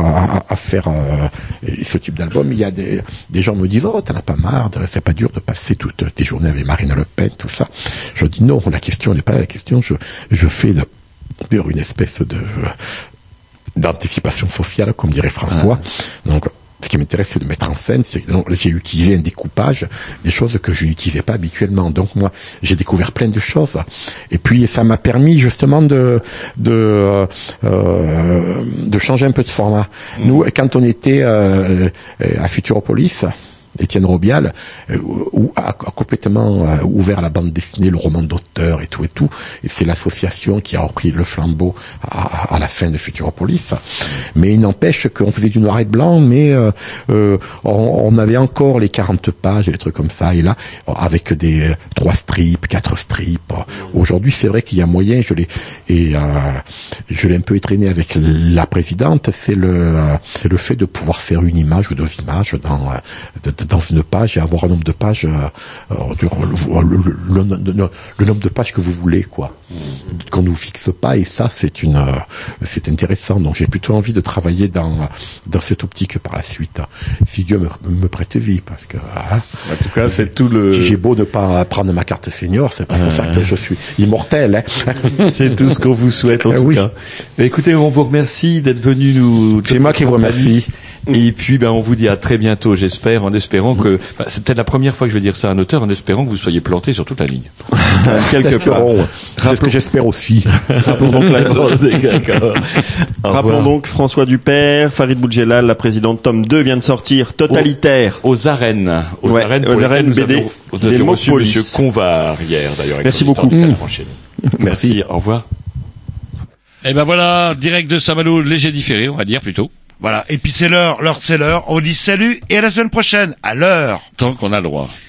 ce type d'album. Il y a des gens me disent, oh, t'en as pas marre, c'est pas dur de passer toutes tes journées avec Marine Le Pen, tout ça. Je dis non, la question n'est pas là. La question, je fais une espèce d'anticipation sociale, comme dirait François. Donc, ce qui m'intéresse, c'est de mettre en scène. J'ai utilisé un découpage, des choses que je n'utilisais pas habituellement. Donc moi, j'ai découvert plein de choses. Et puis, ça m'a permis justement de changer un peu de format. Nous, quand on était à Futuropolis, Étienne Robial a complètement ouvert la bande dessinée, le roman d'auteur et tout. Et c'est l'association qui a repris le flambeau à la fin de Futuropolis. Mais il n'empêche qu'on faisait du noir et blanc, mais on avait encore les 40 pages et les trucs comme ça. Et là, avec 3 strips, 4 strips. Aujourd'hui, c'est vrai qu'il y a moyen. Je l'ai un peu étraîné avec la présidente. C'est le fait de pouvoir faire une image ou 2 images dans une page et avoir un nombre de pages, le nombre de pages que vous voulez, quoi. Qu'on nous fixe pas, et ça, c'est intéressant. Donc, j'ai plutôt envie de travailler dans cette optique par la suite. Si Dieu me prête vie, parce que, en tout cas, c'est tout le... J'ai beau ne pas prendre ma carte senior, c'est pas pour ça que je suis immortel, hein. C'est tout ce qu'on vous souhaite, en tout cas. Écoutez, on vous remercie d'être venu nous... C'est moi qui vous remercie. Et puis, on vous dit à très bientôt, j'espère, en espérant que, c'est peut-être la première fois que je vais dire ça à un auteur, en espérant que vous soyez planté sur toute la ligne. Quelque part. C'est ce que j'espère aussi. Rappelons donc François Dupère, Farid Boudjelal, la présidente, tome 2 vient de sortir, Totalitaire. Aux arènes. Aux arènes BD. Des mots Monsieur Convar hier, d'ailleurs. Merci beaucoup. Merci, au revoir. Et voilà, direct de Saint-Malo, léger différé, on va dire plutôt. Voilà, et puis c'est l'heure, c'est l'heure. On dit salut et à la semaine prochaine, à l'heure. Tant qu'on a le droit.